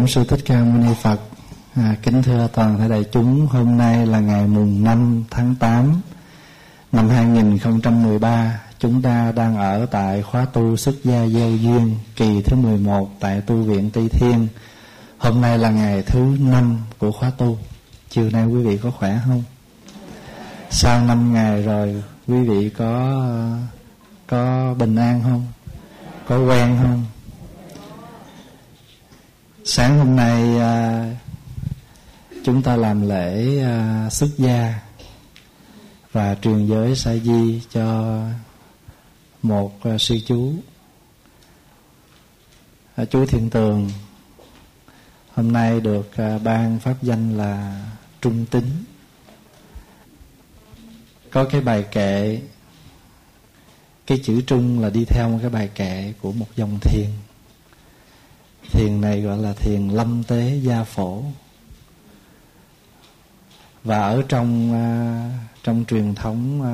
Bổn Sư Thích Ca Mâu Ni Phật. Kính thưa toàn thể đại chúng, hôm nay là ngày mùng 5 tháng 8 năm 2013. Chúng ta đang ở tại khóa tu xuất gia gieo duyên kỳ thứ 11 tại tu viện Tây Thiên. Hôm nay là ngày thứ 5 của khóa tu. Chiều nay quý vị có khỏe không? Sau 5 ngày rồi quý vị có bình an không? Có quen không? Sáng hôm nay chúng ta làm lễ xuất gia và truyền giới sa di cho một sư chú, chú Thiên Tường. Hôm nay được ban pháp danh là Trung Tín. Có cái bài kệ, cái chữ Trung là đi theo một cái bài kệ của một dòng thiền. Thiền này gọi là thiền Lâm Tế Gia Phổ. Và ở trong truyền thống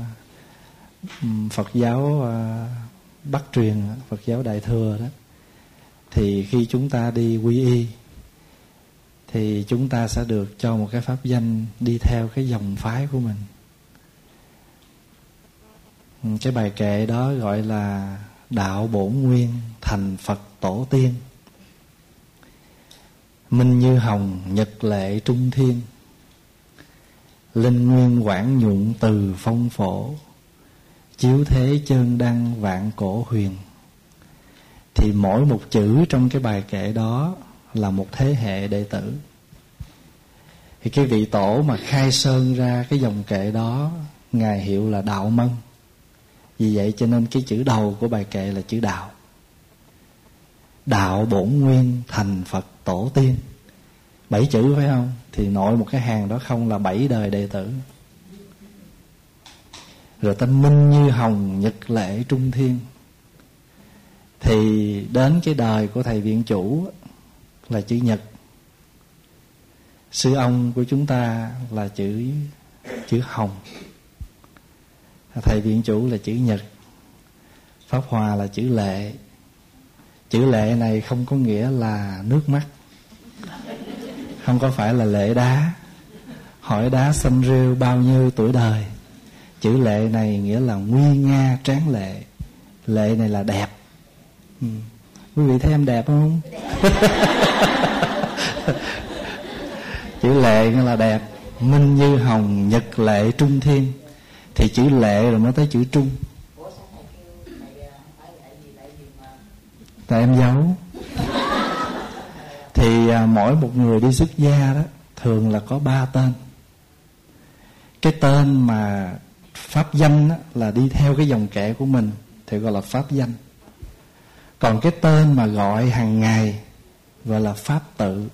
Phật giáo Bắc truyền, Phật giáo Đại Thừa đó, thì khi chúng ta đi quy y thì chúng ta sẽ được cho một cái pháp danh đi theo cái dòng phái của mình. Cái bài kệ đó gọi là đạo bổn nguyên thành Phật tổ tiên, minh như hồng nhật lệ trung thiên, linh nguyên quảng nhuận từ phong phổ, chiếu thế chân đăng vạn cổ huyền. Thì mỗi một chữ trong cái bài kệ đó là một thế hệ đệ tử. Thì cái vị tổ mà khai sơn ra cái dòng kệ đó, ngài hiệu là Đạo Mân. Vì vậy cho nên cái chữ đầu của bài kệ là chữ đạo. Đạo bổn nguyên thành Phật tổ tiên. 7 chữ phải không? Thì nội một cái hàng đó không là 7 đời đệ tử. Rồi ta minh như hồng nhật lệ trung thiên. Thì đến cái đời của thầy viện chủ là chữ nhật. Sư ông của chúng ta là chữ hồng. Thầy viện chủ là chữ nhật. Pháp Hòa là chữ lệ. Chữ lệ này không có nghĩa là nước mắt, không có phải là lệ đá. Hỏi đá xanh rêu bao nhiêu tuổi đời. Chữ lệ này nghĩa là nguy nga tráng lệ. Lệ này là đẹp. Quý vị thấy em đẹp không? Chữ lệ nghĩa là đẹp. Minh như hồng nhật lệ trung thiên. Thì chữ lệ rồi mới tới chữ trung. Tại em giấu. Thì mỗi một người đi xuất gia đó thường là có 3 tên. Cái tên mà pháp danh đó, là đi theo cái dòng kệ của mình thì gọi là pháp danh. Còn cái tên mà gọi hàng ngày gọi là pháp tự.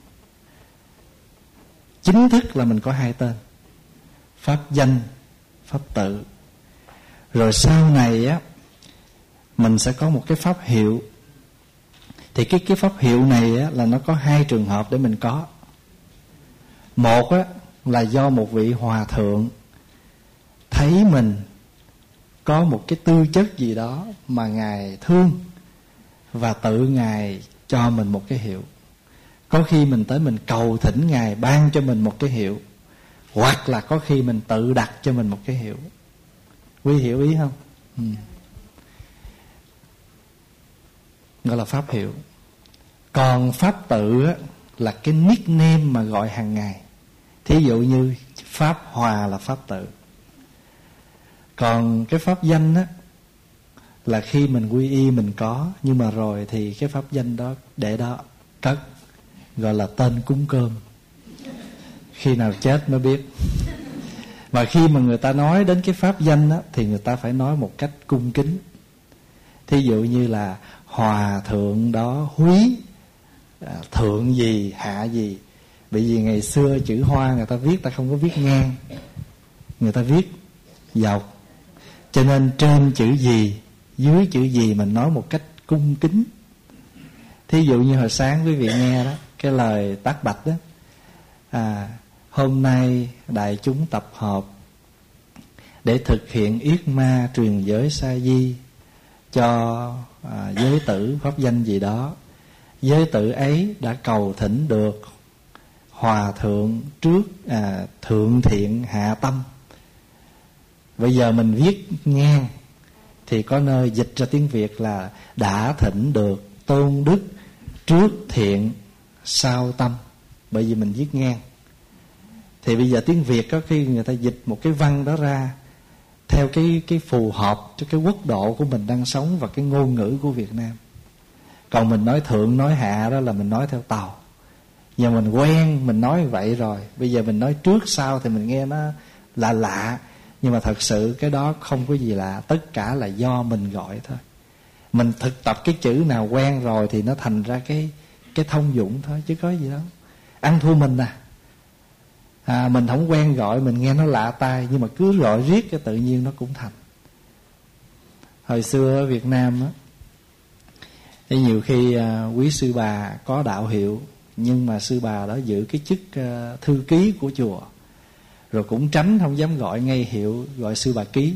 Chính thức là mình có 2 tên: pháp danh, pháp tự. Rồi sau này á, mình sẽ có một cái pháp hiệu. Thì cái pháp hiệu này á, là nó có 2 trường hợp để mình có. Một á, là do một vị hòa thượng thấy mình có một cái tư chất gì đó mà ngài thương, và tự ngài cho mình một cái hiệu. Có khi mình tới mình cầu thỉnh ngài ban cho mình một cái hiệu, hoặc là có khi mình tự đặt cho mình một cái hiệu. Quý hiểu ý không? Gọi là pháp hiệu. Còn pháp tự á, là cái nickname mà gọi hàng ngày. Thí dụ như Pháp Hòa là pháp tự. Còn cái pháp danh á, là khi mình quy y mình có, nhưng mà rồi thì cái pháp danh đó để đó cất, gọi là tên cúng cơm. Khi nào chết mới biết. Và khi mà người ta nói đến cái pháp danh á, thì người ta phải nói một cách cung kính. Thí dụ như là hòa thượng đó húy, thượng gì hạ gì. Bởi vì ngày xưa chữ hoa người ta viết, ta không có viết ngang, người ta viết dọc. Cho nên trên chữ gì, dưới chữ gì mình nói một cách cung kính. Thí dụ như hồi sáng quý vị nghe đó, cái lời Tác Bạch đó, hôm nay đại chúng tập hợp để thực hiện yết ma truyền giới sa di cho giới tử pháp danh gì đó. Giới tử ấy đã cầu thỉnh được hòa thượng trước thượng thiện hạ tâm. Bây giờ mình viết ngang thì có nơi dịch ra tiếng Việt là đã thỉnh được tôn đức trước thiện sau tâm. Bởi vì mình viết ngang. Thì bây giờ tiếng Việt có khi người ta dịch một cái văn đó ra theo cái phù hợp cho cái quốc độ của mình đang sống và cái ngôn ngữ của Việt Nam. Còn mình nói thượng nói hạ đó là mình nói theo Tàu. Giờ mình quen mình nói vậy rồi, bây giờ mình nói trước sau thì mình nghe nó lạ. Nhưng mà thật sự cái đó không có gì lạ, tất cả là do mình gọi thôi. Mình thực tập cái chữ nào quen rồi thì nó thành ra cái thông dụng thôi, chứ có gì đâu. Ăn thua mình mình không quen gọi, mình nghe nó lạ tai, nhưng mà cứ gọi riết cái tự nhiên nó cũng thành. Hồi xưa ở Việt Nam á, thì nhiều khi quý sư bà có đạo hiệu, nhưng mà sư bà đó giữ cái chức thư ký của chùa, rồi cũng tránh không dám gọi ngay hiệu, gọi sư bà ký.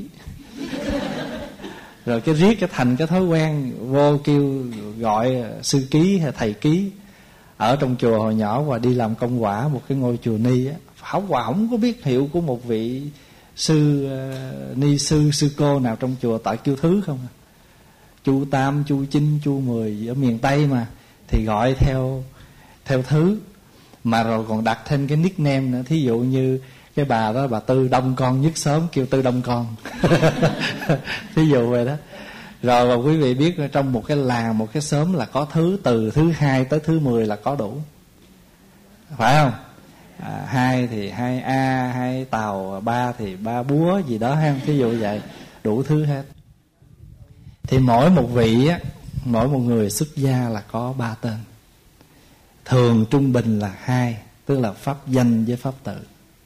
Rồi cái riết cái thành cái thói quen vô kêu gọi sư ký hay thầy ký. Ở trong chùa hồi nhỏ và đi làm công quả một cái ngôi chùa ni á, không có biết hiệu của một vị sư ni sư cô nào trong chùa, tại kêu thứ không à. Chu Tam, Chu Chinh, Chu Mười ở miền Tây mà, thì gọi theo thứ. Mà rồi còn đặt thêm cái nickname nữa. Thí dụ như cái bà đó, bà Tư đông con nhất xóm, kêu Tư đông con. Thí dụ vậy đó. Rồi và quý vị biết trong một cái làng, một cái xóm là có thứ từ thứ 2 tới thứ 10 là có đủ, phải không? 2 thì 2A, 2 Tàu, 3 thì 3 Búa gì đó ha, thí dụ vậy, đủ thứ hết. Thì mỗi một vị á, mỗi một người xuất gia là có 3 tên. Thường trung bình là 2, tức là pháp danh với pháp tự.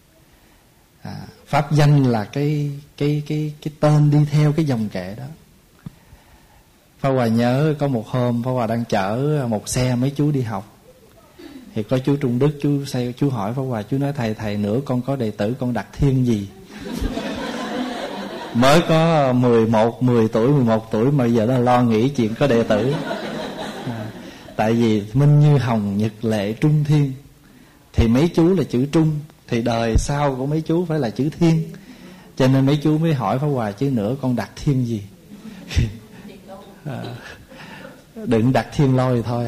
Pháp danh là cái tên đi theo cái dòng kệ đó. Pháp Hòa nhớ có một hôm Pháp Hòa đang chở một xe mấy chú đi học, thì có chú Trung Đức, chú hỏi Pháp Hòa, chú nói thầy nữa con có đệ tử con đặt thiên gì? Mới có 10 tuổi 11 tuổi mà giờ đã lo nghĩ chuyện có đệ tử. Tại vì Minh Như Hồng, Nhật Lệ, Trung Thiên, thì mấy chú là chữ Trung, thì đời sau của mấy chú phải là chữ Thiên, cho nên mấy chú mới hỏi Pháp Hòa, chứ nữa con đặt thiên gì? Đừng đặt thiên lôi thôi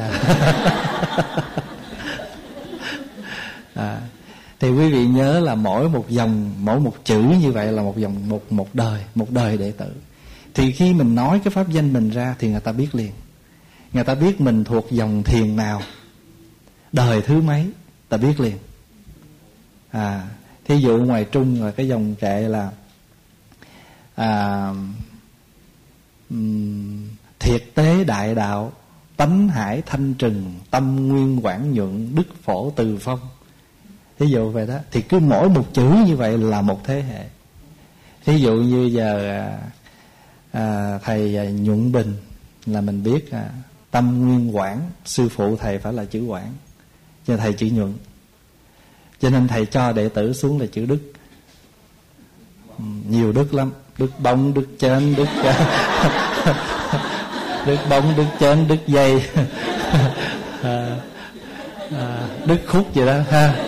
Thì quý vị nhớ là mỗi một dòng, mỗi một chữ như vậy là một dòng, một đời đệ tử. Thì khi mình nói cái pháp danh mình ra thì người ta biết liền. Người ta biết mình thuộc dòng thiền nào, đời thứ mấy, ta biết liền. Thí dụ ngoài Trung là cái dòng kệ là thiệt tế đại đạo, tánh hải thanh trừng, tâm nguyên quảng nhuận, đức phổ từ phong. Thí dụ vậy đó. Thì cứ mỗi một chữ như vậy là một thế hệ. Thí dụ như giờ thầy Nhuận Bình là mình biết tâm nguyên quảng, sư phụ thầy phải là chữ quảng, cho thầy chữ Nhuận, cho nên thầy cho đệ tử xuống là chữ Đức. Nhiều đức lắm, đức bông, đức chên, đức đức bông, đức chên, đức dây, đức khúc gì đó ha.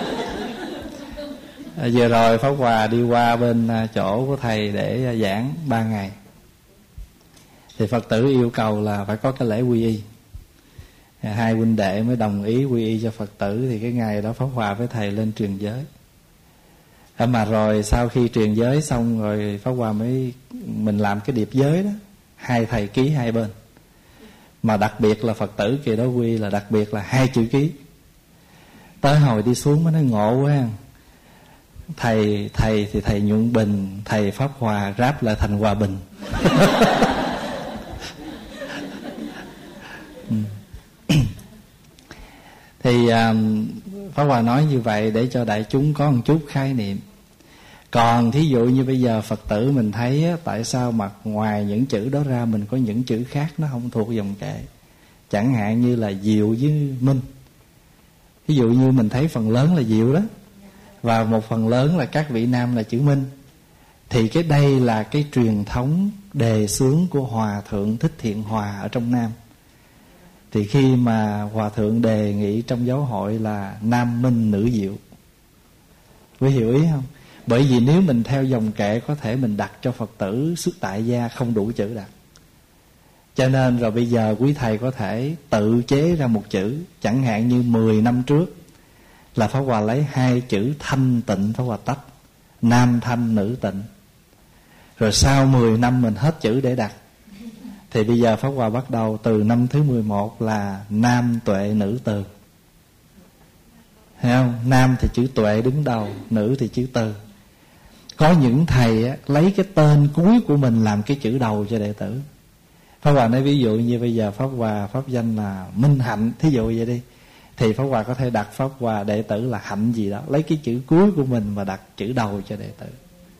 Vừa rồi Pháp Hòa đi qua bên chỗ của thầy để giảng 3 ngày, thì Phật tử yêu cầu là phải có cái lễ quy y. 2 huynh đệ mới đồng ý quy y cho Phật tử. Thì cái ngày đó Pháp Hòa với thầy lên truyền giới. Mà rồi sau khi truyền giới xong rồi Pháp Hòa mình làm cái điệp giới đó, 2 thầy ký 2 bên. Mà đặc biệt là Phật tử kỳ đó quy là đặc biệt là 2 chữ ký. Tới hồi đi xuống mới nói ngộ quá. Thầy thì thầy Nhuận Bình, thầy Pháp Hòa ráp lại thành Hòa Bình. Thì Pháp Hòa nói như vậy để cho đại chúng có một chút khái niệm. Còn thí dụ như bây giờ Phật tử mình thấy á, tại sao mà ngoài những chữ đó ra mình có những chữ khác nó không thuộc dòng kệ. Chẳng hạn như là Diệu với Minh. Ví dụ như mình thấy phần lớn là Diệu đó, và một phần lớn là các vị nam là chữ Minh. Thì cái đây là cái truyền thống đề xướng của Hòa Thượng Thích Thiện Hòa ở trong Nam. Thì khi mà Hòa Thượng đề nghị trong giáo hội là nam minh nữ diệu, quý hiểu ý không? Bởi vì nếu mình theo dòng kệ, có thể mình đặt cho Phật tử xuất tại gia không đủ chữ đặt. Cho nên rồi bây giờ quý thầy có thể tự chế ra một chữ. Chẳng hạn như 10 năm trước là Pháp Hòa lấy 2 chữ thanh tịnh, Pháp Hòa tách nam thanh nữ tịnh. Rồi sau 10 năm mình hết chữ để đặt, thì bây giờ Pháp Hòa bắt đầu từ năm thứ 11 là nam tuệ nữ từ. Thấy không? Nam thì chữ tuệ đứng đầu, nữ thì chữ từ. Có những thầy á, lấy cái tên cuối của mình làm cái chữ đầu cho đệ tử. Pháp Hòa nói ví dụ như bây giờ Pháp Hòa pháp danh là Minh Hạnh, thí dụ vậy đi, thì Pháp Hòa có thể đặt Pháp Hòa đệ tử là Hạnh gì đó, lấy cái chữ cuối của mình mà đặt chữ đầu cho đệ tử.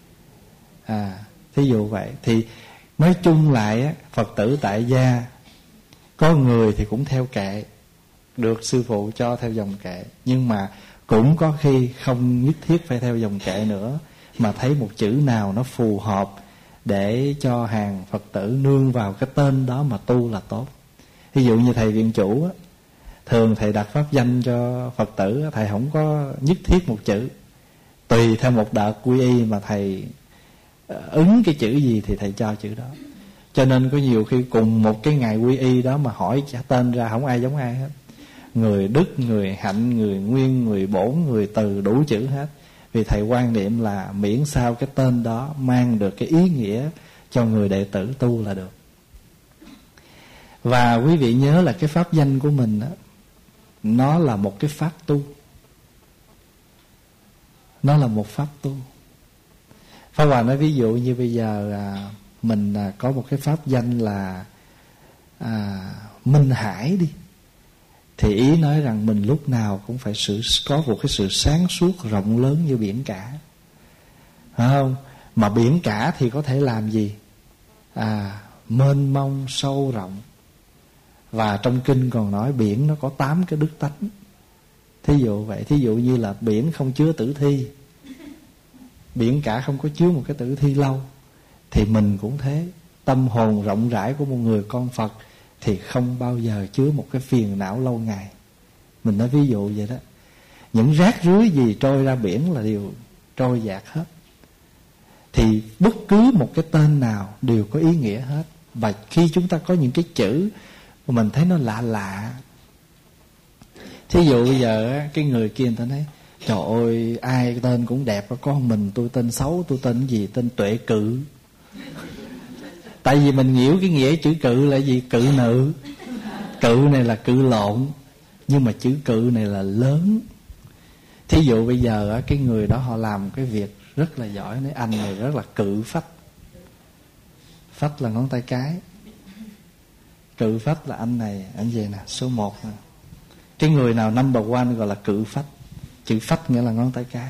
Thí dụ vậy. Thì nói chung lại á, Phật tử tại gia có người thì cũng theo kệ, được sư phụ cho theo dòng kệ, nhưng mà cũng có khi không nhất thiết phải theo dòng kệ nữa, mà thấy một chữ nào nó phù hợp để cho hàng Phật tử nương vào cái tên đó mà tu là tốt. Ví dụ như thầy viện chủ á, thường thầy đặt pháp danh cho Phật tử, thầy không có nhất thiết một chữ, tùy theo một đợt quy y mà thầy ứng cái chữ gì thì thầy cho chữ đó. Cho nên có nhiều khi cùng một cái ngày quy y đó mà hỏi trả tên ra không ai giống ai hết. Người Đức, người Hạnh, người Nguyên, người Bổn, người Từ, đủ chữ hết. Vì thầy quan niệm là miễn sao cái tên đó mang được cái ý nghĩa cho người đệ tử tu là được. Và quý vị nhớ là cái pháp danh của mình đó, nó là một cái pháp tu. Nó là một pháp tu. Pháp Hòa nói ví dụ như bây giờ mình có một cái pháp danh là Minh Hải đi, thì ý nói rằng mình lúc nào cũng phải có một cái sự sáng suốt rộng lớn như biển cả, phải không? Mà biển cả thì có thể làm gì? Mênh mông sâu rộng. Và trong kinh còn nói biển nó có 8 cái đức tánh. Thí dụ vậy. Thí dụ như là biển không chứa tử thi, biển cả không có chứa một cái tử thi lâu, thì mình cũng thế. Tâm hồn rộng rãi của một người con Phật thì không bao giờ chứa một cái phiền não lâu ngày. Mình nói ví dụ vậy đó. Những rác rưới gì trôi ra biển là đều trôi dạt hết. Thì bất cứ một cái tên nào đều có ý nghĩa hết. Và khi chúng ta có những cái chữ mà mình thấy nó lạ lạ, thí dụ bây giờ cái người kia người ta nói trời ơi ai tên cũng đẹp, có mình tôi tên xấu, tôi tên gì? Tên Tuệ Cự. Tại vì mình hiểu cái nghĩa chữ cự là gì? Cự nữ. Cự này là cự lộn, nhưng mà chữ cự này là lớn. Thí dụ bây giờ cái người đó họ làm cái việc rất là giỏi, nói anh này rất là cự phách. Phách là ngón tay cái. Cự phách là anh này, anh gì nè, số 1 nè. Cái người nào number one gọi là cự phách. Chữ phách nghĩa là ngón tay cái.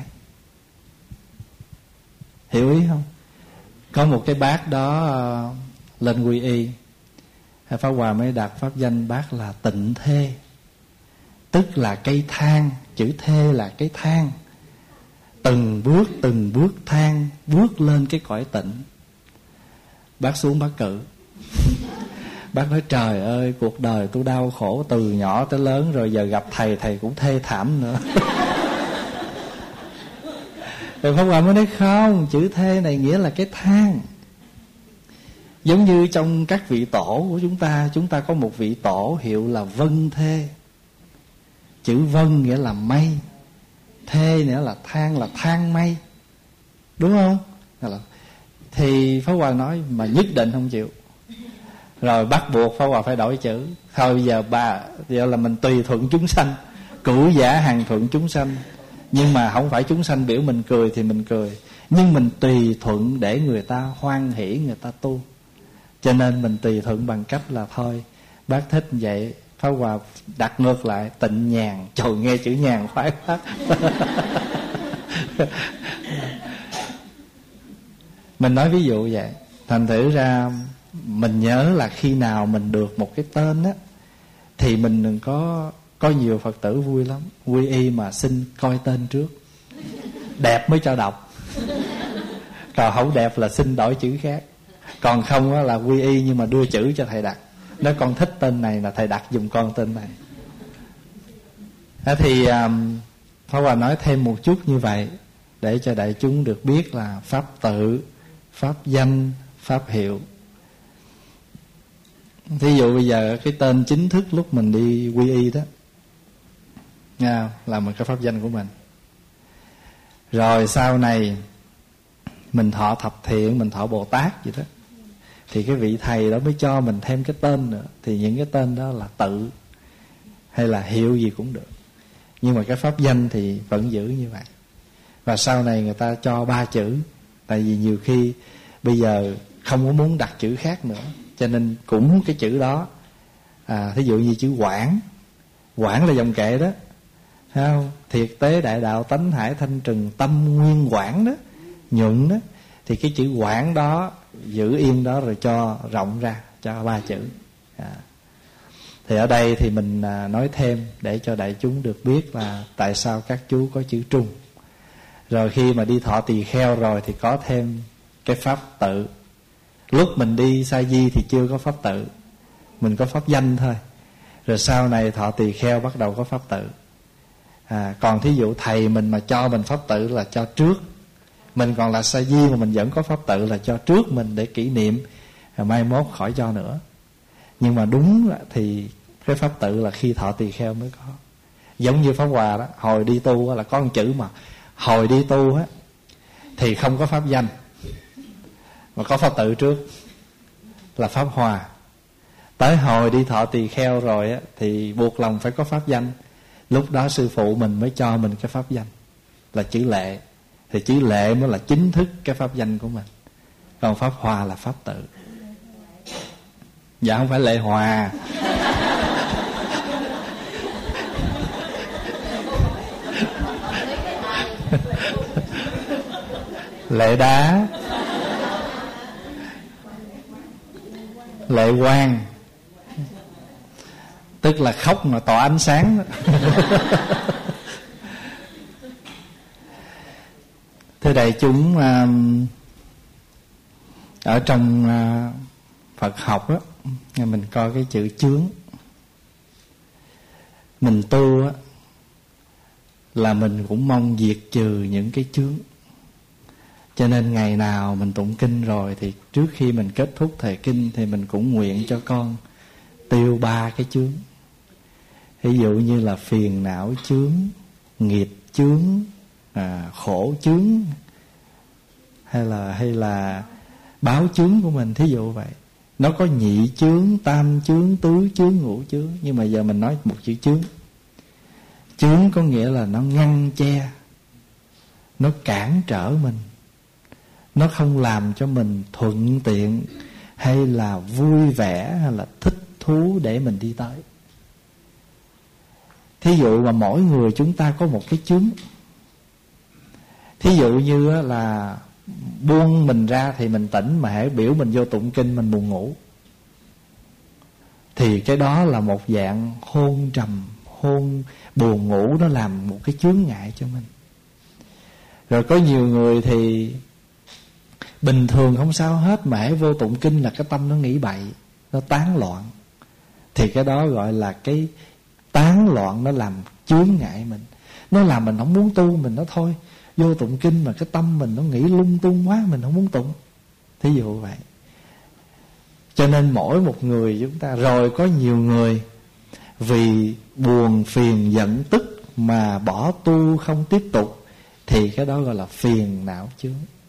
Hiểu ý không? Có một cái bác đó lên quy y, Pháp Hòa mới đặt pháp danh bác là Tịnh Thê, tức là cây thang. Chữ thê là cái thang, từng bước thang bước lên cái cõi tịnh. Bác xuống bác cự. Bác nói trời ơi, cuộc đời tôi đau khổ từ nhỏ tới lớn rồi, giờ gặp thầy, thầy cũng thê thảm nữa. Rồi Pháp Hòa mới nói không, chữ thê này nghĩa là cái thang. Giống như trong các vị tổ của chúng ta có một vị tổ hiệu là Vân Thê. Chữ Vân nghĩa là mây, thê nghĩa là thang mây, đúng không? Thì Pháp Hòa nói mà nhất định không chịu. Rồi bắt buộc Pháp Hòa phải đổi chữ. Thôi bây giờ là mình tùy thuận chúng sanh, cửu giả hằng thuận chúng sanh. Nhưng mà không phải chúng sanh biểu mình cười thì mình cười, nhưng mình tùy thuận để người ta hoan hỷ, người ta tu. Cho nên mình tùy thuận bằng cách là thôi bác thích vậy, Pháp Hòa đặt ngược lại Tịnh Nhàn. Trời, nghe chữ nhàn khoái quá. Mình nói ví dụ vậy. Thành thử ra mình nhớ là khi nào mình được một cái tên á, thì mình đừng có nhiều Phật tử vui lắm, quy y mà xin coi tên trước, đẹp mới cho đọc. Còn không đẹp là xin đổi chữ khác. Còn không là quy y nhưng mà đưa chữ cho thầy đặt. Nói con thích tên này là thầy đặt giùm con tên này. Thì Pháp Hòa nói thêm một chút như vậy để cho đại chúng được biết là pháp tự, pháp danh, pháp hiệu. Thí dụ bây giờ cái tên chính thức lúc mình đi quy y đó nha, là một cái pháp danh của mình. Rồi sau này mình thọ thập thiện, mình thọ Bồ Tát gì đó, thì cái vị thầy đó mới cho mình thêm cái tên nữa. Thì những cái tên đó là tự hay là hiệu gì cũng được, nhưng mà cái pháp danh thì vẫn giữ như vậy. Và sau này người ta cho 3 chữ, tại vì nhiều khi bây giờ không có muốn đặt chữ khác nữa, cho nên cũng cái chữ đó. Thí dụ như chữ Quảng, Quảng là dòng kệ đó, thấy không? Thiệt tế đại đạo tánh hải thanh trừng tâm nguyên quảng đó, nhuận đó. Thì cái chữ Quảng đó giữ yên đó, rồi cho rộng ra, cho 3 chữ. Thì ở đây thì mình nói thêm để cho đại chúng được biết là tại sao các chú có chữ Trung. Rồi khi mà đi thọ tỳ kheo rồi thì có thêm cái pháp tự. Lúc mình đi sa di thì chưa có pháp tự, mình có pháp danh thôi. Rồi sau này thọ tỳ kheo bắt đầu có pháp tự. Còn thí dụ thầy mình mà cho mình pháp tự là cho trước. Mình còn là sa di mà mình vẫn có pháp tự là cho trước mình để kỷ niệm, rồi mai mốt khỏi cho nữa. Nhưng mà đúng thì cái pháp tự là khi thọ tỳ kheo mới có. Giống như Pháp Hòa đó, hồi đi tu là có một chữ mà hồi đi tu á thì không có pháp danh, mà có pháp tự trước là Pháp Hòa. Tới hồi đi thọ tỳ kheo rồi á thì buộc lòng phải có pháp danh. Lúc đó sư phụ mình mới cho mình cái pháp danh là chữ Lệ. Thì chữ Lệ mới là chính thức cái pháp danh của mình. Còn Pháp Hòa là pháp tự. Dạ không phải Lệ Hòa. Lệ Đá, Lệ Quang, tức là khóc mà tỏ ánh sáng. Thưa đại chúng, ở trong Phật học á, mình coi cái chữ chướng. Mình tu á là mình cũng mong diệt trừ những cái chướng. Cho nên ngày nào mình tụng kinh rồi thì trước khi mình kết thúc thời kinh thì mình cũng nguyện cho con tiêu 3 cái chướng. Ví dụ như là phiền não chướng, nghiệp chướng, khổ chướng, hay là báo chướng của mình. Thí dụ vậy. Nó có nhị chướng, tam chướng, tứ chướng, ngũ chướng. Nhưng mà giờ mình nói một chữ chướng. Chướng có nghĩa là nó ngăn che, nó cản trở mình, nó không làm cho mình thuận tiện hay là vui vẻ hay là thích thú để mình đi tới. Thí dụ mà mỗi người chúng ta có một cái chướng. Thí dụ như là buông mình ra thì mình tỉnh, mà hễ biểu mình vô tụng kinh mình buồn ngủ, thì cái đó là một dạng hôn trầm, hôn buồn ngủ, nó làm một cái chướng ngại cho mình. Rồi có nhiều người thì bình thường không sao hết, mà hễ vô tụng kinh là cái tâm nó nghĩ bậy, nó tán loạn. Thì cái đó gọi là cái tán loạn, nó làm chướng ngại mình, nó làm mình không muốn tu. Mình nói thôi vô tụng kinh mà cái tâm mình nó nghĩ lung tung quá, mình không muốn tụng. Thí dụ vậy. Cho nên mỗi một người chúng ta, rồi có nhiều người vì buồn phiền giận tức mà bỏ tu không tiếp tục, thì cái đó gọi là phiền não chướng.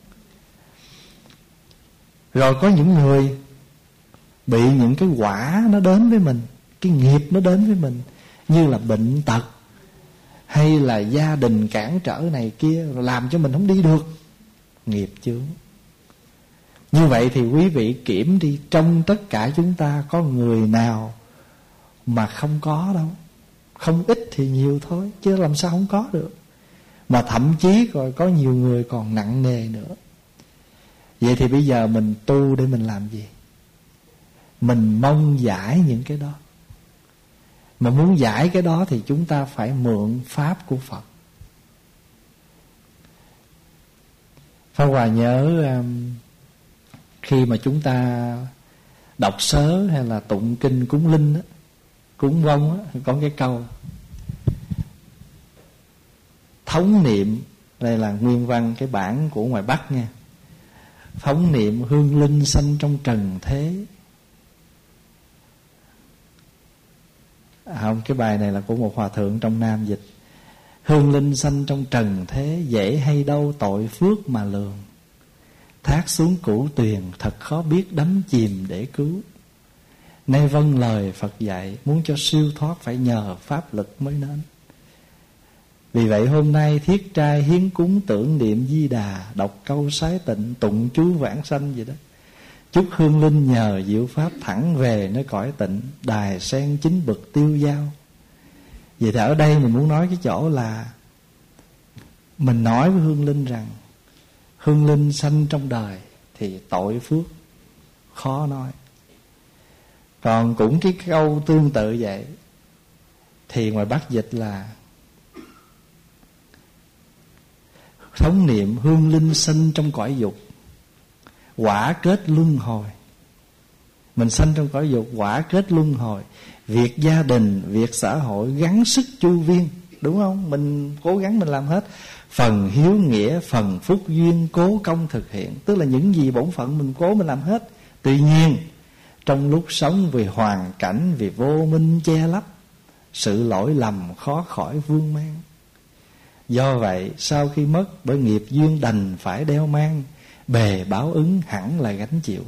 Rồi có những người bị những cái quả nó đến với mình, cái nghiệp nó đến với mình, như là bệnh tật hay là gia đình cản trở này kia, làm cho mình không đi được, nghiệp chướng. Như vậy thì quý vị kiểm đi, trong tất cả chúng ta có người nào mà không có đâu. Không ít thì nhiều thôi, chứ làm sao không có được. Mà thậm chí rồi có nhiều người còn nặng nề nữa. Vậy thì bây giờ mình tu để mình làm gì? Mình mong giải những cái đó. Mà muốn giải cái đó thì chúng ta phải mượn pháp của Phật. Pháp Hòa nhớ khi mà chúng ta đọc sớ hay là tụng kinh cúng linh á, cúng vong á, có cái câu thống niệm. Đây là nguyên văn cái bản của ngoài Bắc nha. Thống niệm hương linh sanh trong trần thế. Không, cái bài này là của một hòa thượng trong Nam dịch. Hương linh sanh trong trần thế, dễ hay đâu tội phước mà lường. Thác xuống cửu tuyền, thật khó biết đắm chìm để cứu. Nay vâng lời Phật dạy, muốn cho siêu thoát phải nhờ pháp lực mới nên. Vì vậy hôm nay thiết trai hiến cúng tưởng niệm Di Đà, đọc câu sái tịnh, tụng chú vãng sanh vậy đó. Chúc hương linh nhờ diệu pháp thẳng về nơi cõi tịnh, đài sen chính bậc tiêu dao. Vậy thì ở đây mình muốn nói cái chỗ là mình nói với hương linh rằng hương linh sanh trong đời thì tội phước khó nói. Còn cũng cái câu tương tự vậy thì ngoài Bắc dịch là thống niệm hương linh sanh trong cõi dục, quả kết luân hồi. Mình sanh trong cõi dục, quả kết luân hồi. Việc gia đình, việc xã hội gắng sức chu viên, đúng không? Mình cố gắng mình làm hết. Phần hiếu nghĩa, phần phúc duyên cố công thực hiện. Tức là những gì bổn phận mình cố mình làm hết. Tuy nhiên trong lúc sống vì hoàn cảnh, vì vô minh che lấp, sự lỗi lầm khó khỏi vương mang. Do vậy sau khi mất, bởi nghiệp duyên đành phải đeo mang, bề báo ứng hẳn là gánh chịu.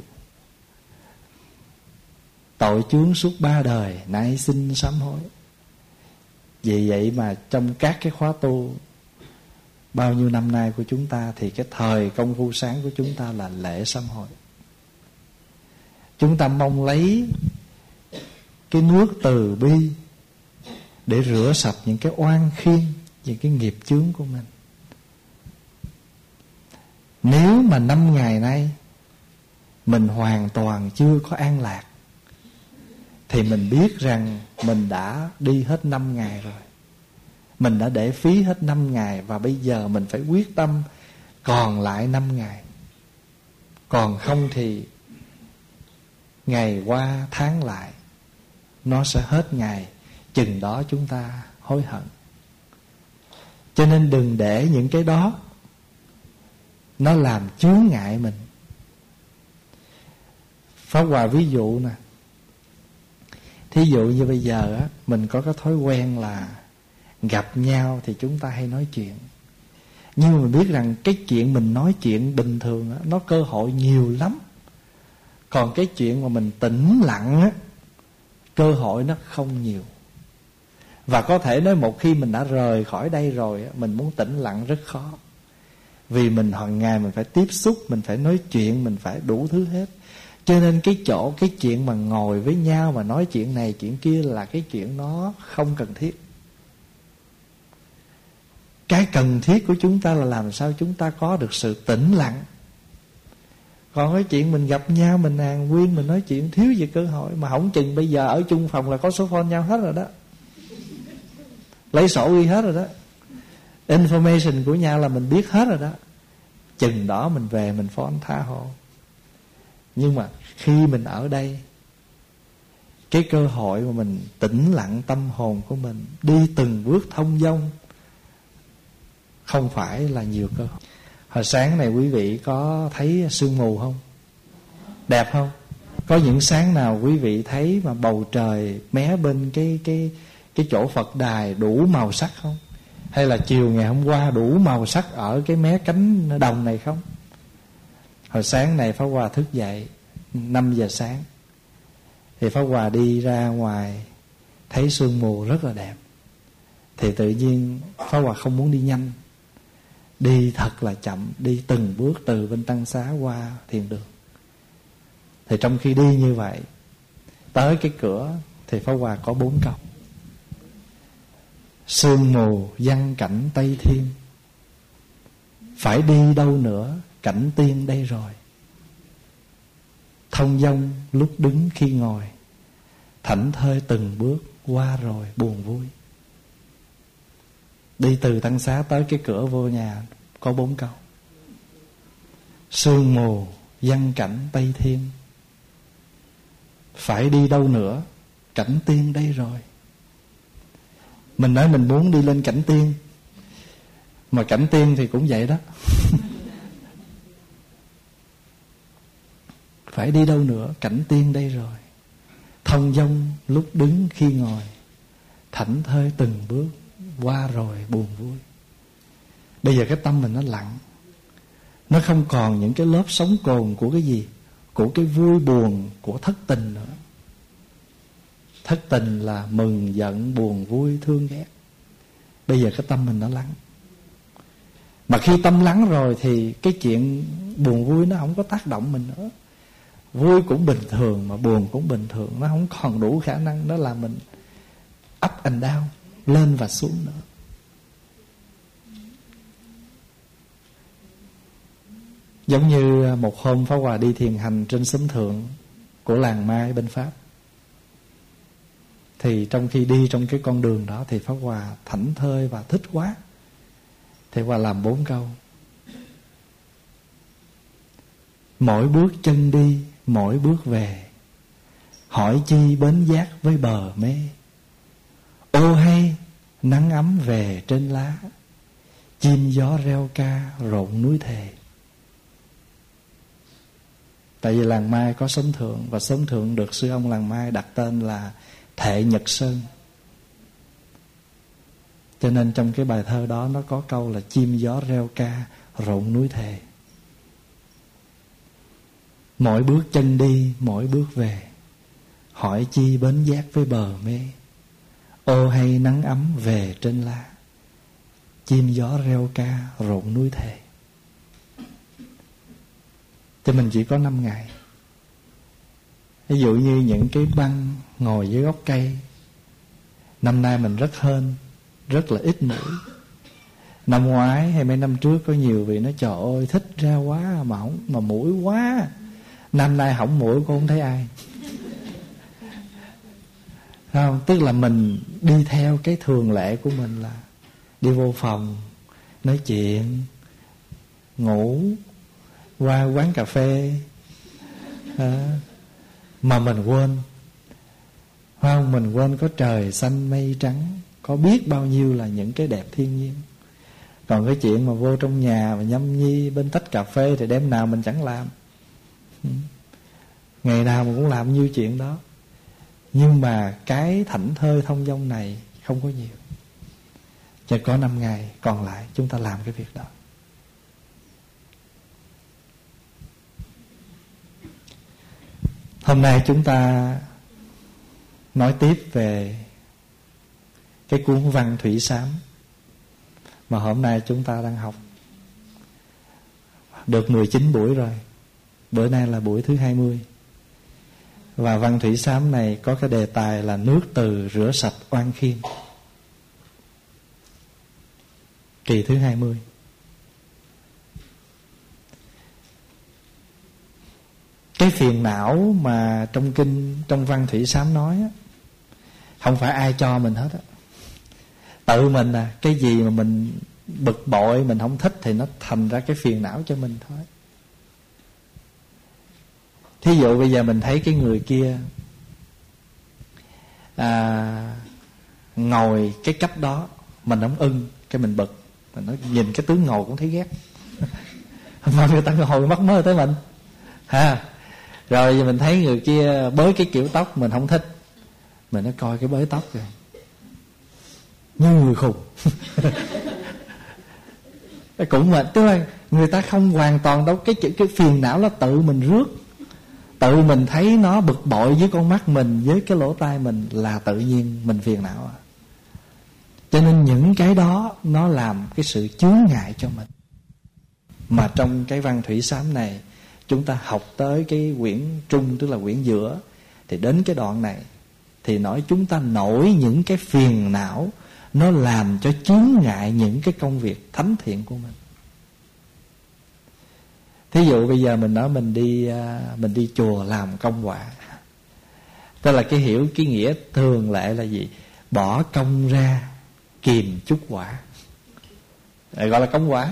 Tội chướng suốt 3 đời, nay xin sám hối. Vì vậy mà trong các cái khóa tu bao nhiêu năm nay của chúng ta, thì cái thời công phu sáng của chúng ta là lễ sám hối. Chúng ta mong lấy cái nước từ bi để rửa sạch những cái oan khiên, những cái nghiệp chướng của mình. Nếu mà 5 ngày nay mình hoàn toàn chưa có an lạc, thì mình biết rằng mình đã đi hết 5 ngày rồi. Mình đã để phí hết 5 ngày. Và bây giờ mình phải quyết tâm còn lại 5 ngày. Còn không thì ngày qua tháng lại, nó sẽ hết ngày. Chừng đó chúng ta hối hận. Cho nên đừng để những cái đó nó làm chướng ngại mình. Pháp Hòa ví dụ nè. Thí dụ như bây giờ á, mình có cái thói quen là gặp nhau thì chúng ta hay nói chuyện. Nhưng mà mình biết rằng cái chuyện mình nói chuyện bình thường á, nó cơ hội nhiều lắm. Còn cái chuyện mà mình tĩnh lặng á, cơ hội nó không nhiều. Và có thể nói một khi mình đã rời khỏi đây rồi á, mình muốn tĩnh lặng rất khó. Vì mình hàng ngày mình phải tiếp xúc, mình phải nói chuyện, mình phải đủ thứ hết. Cho nên cái chuyện mà ngồi với nhau mà nói chuyện này chuyện kia là cái chuyện nó không cần thiết. Cái cần thiết của chúng ta là làm sao chúng ta có được sự tĩnh lặng. Còn cái chuyện mình gặp nhau, mình hàn huyên, mình nói chuyện thiếu gì cơ hội. Mà không chừng bây giờ ở chung phòng là có số phone nhau hết rồi đó. Lấy sổ ghi hết rồi đó. Information của nhau là mình biết hết rồi đó. Chừng đó mình về mình phone tha hồ. Nhưng mà khi mình ở đây, cái cơ hội mà mình tĩnh lặng tâm hồn của mình, đi từng bước thông dong, không phải là nhiều cơ hội. Hồi sáng này quý vị có thấy sương mù không? Đẹp không? Có những sáng nào quý vị thấy mà bầu trời mé bên cái chỗ Phật đài đủ màu sắc không? Hay là chiều ngày hôm qua đủ màu sắc ở cái mé cánh đồng này không? Hồi sáng này Pháp Hòa thức dậy 5 giờ sáng, thì Pháp Hòa đi ra ngoài thấy sương mù rất là đẹp. Thì tự nhiên Pháp Hòa không muốn đi nhanh, đi thật là chậm, đi từng bước từ bên Tăng Xá qua thiền đường. Thì trong khi đi như vậy, tới cái cửa thì Pháp Hòa có 4 câu: sương mù giăng cảnh Tây Thiên, phải đi đâu nữa cảnh tiên đây rồi. Thông dong lúc đứng khi ngồi, thảnh thơi từng bước qua rồi buồn vui. Đi từ Tăng Xá tới cái cửa vô nhà có 4 câu: sương mù giăng cảnh Tây Thiên, phải đi đâu nữa, cảnh tiên đây rồi. Mình nói mình muốn đi lên cảnh tiên, mà cảnh tiên thì cũng vậy đó. Phải đi đâu nữa, cảnh tiên đây rồi. Thông dong lúc đứng khi ngồi, thảnh thơi từng bước, qua rồi buồn vui. Bây giờ cái tâm mình nó lặng, nó không còn những cái lớp sóng cồn của cái gì, của cái vui buồn, của thất tình nữa. Thất tình là mừng, giận, buồn, vui, thương, ghét. Bây giờ cái tâm mình nó lắng. Mà khi tâm lắng rồi thì cái chuyện buồn vui nó không có tác động mình nữa. Vui cũng bình thường mà buồn cũng bình thường. Nó không còn đủ khả năng đó là mình up and down, lên và xuống nữa. Giống như một hôm Pháp Hòa đi thiền hành trên xóm thượng của làng Mai bên Pháp. Thì trong khi đi trong cái con đường đó thì Pháp Hòa thảnh thơi và thích quá. Thì Hòa làm 4 câu. Mỗi bước chân đi, mỗi bước về, hỏi chi bến giác với bờ mê. Ô hay nắng ấm về trên lá, chim gió reo ca rộn núi thề. Tại vì làng Mai có xóm thượng, và xóm thượng được sư ông làng Mai đặt tên là Thệ Nhật Sơn. Cho nên trong cái bài thơ đó nó có câu là chim gió reo ca rộn núi thề. Mỗi bước chân đi, mỗi bước về, hỏi chi bến giác với bờ mê. Ô hay nắng ấm về trên lá, chim gió reo ca rộn núi thề. Cho mình chỉ có 5 ngày. Ví dụ như những cái băng ngồi dưới gốc cây, năm nay mình rất hên, rất là ít mũi. Năm ngoái hay mấy năm trước có nhiều vị nói trời ơi thích ra quá mà mũi quá. Năm nay hỏng mũi cũng không thấy ai. Không, tức là mình đi theo cái thường lệ của mình là đi vô phòng, nói chuyện, ngủ, qua quán cà phê, mà mình quên. Không, mình quên có trời xanh mây trắng, có biết bao nhiêu là những cái đẹp thiên nhiên. Còn cái chuyện mà vô trong nhà mà nhâm nhi bên tách cà phê thì đêm nào mình chẳng làm. Ngày nào mình cũng làm nhiêu chuyện đó. Nhưng mà cái thảnh thơi thông dong này không có nhiều. Chỉ có 5 ngày còn lại chúng ta làm cái việc đó. Hôm nay chúng ta nói tiếp về cái cuốn Văn Thủy Sám mà hôm nay chúng ta đang học. Được 19 buổi rồi. Bữa nay là buổi thứ 20. Và Văn Thủy Sám này có cái đề tài là nước từ rửa sạch oan khiên. Kỳ thứ 20. Cái phiền não mà trong kinh, trong Văn Thủy Sám nói á, không phải ai cho mình hết á. Tự mình à, cái gì mà mình bực bội, mình không thích thì nó thành ra cái phiền não cho mình thôi. Thí dụ bây giờ mình thấy cái người kia ngồi cái cách đó mình không ưng, cái mình bực, mình nói nhìn cái tướng ngồi cũng thấy ghét. Mà người ta ngồi mắc mớ tới mình ha. Rồi mình thấy người kia bới cái kiểu tóc mình không thích, mình nó coi cái bới tóc rồi như người khùng. Cũng mà tức là người ta không hoàn toàn đâu. Cái phiền não là tự mình rước, tự mình thấy nó bực bội với con mắt mình, với cái lỗ tai mình là tự nhiên mình phiền não à. Cho nên những cái đó nó làm cái sự chướng ngại cho mình. Mà trong cái Văn Thủy Sám này chúng ta học tới cái quyển trung, tức là quyển giữa, thì đến cái đoạn này thì nói chúng ta nổi những cái phiền não, nó làm cho chướng ngại những cái công việc thánh thiện của mình. Thí dụ bây giờ mình nói mình đi chùa làm công quả, tức là cái hiểu cái nghĩa thường lệ là gì? Bỏ công ra kìm chút quả, gọi là công quả.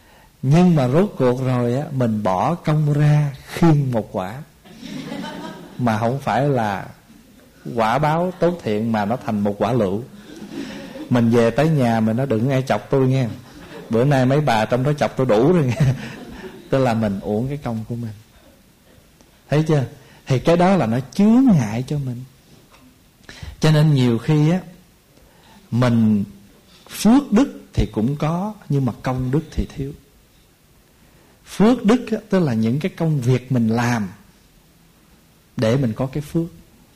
Nhưng mà rốt cuộc rồi á, mình bỏ công ra khiêng một quả. mà không phải là quả báo tốt thiện, mà nó thành một quả lựu. Mình về tới nhà mình nói đừng ai chọc tôi nghe, bữa nay mấy bà trong đó chọc tôi đủ rồi nghe. Tức là mình uổng cái công của mình. Thấy chưa? Thì cái đó là nó chướng ngại cho mình. Cho nên nhiều khi á, mình phước đức thì cũng có, nhưng mà công đức thì thiếu. Phước đức á, tức là những cái công việc mình làm để mình có cái phước.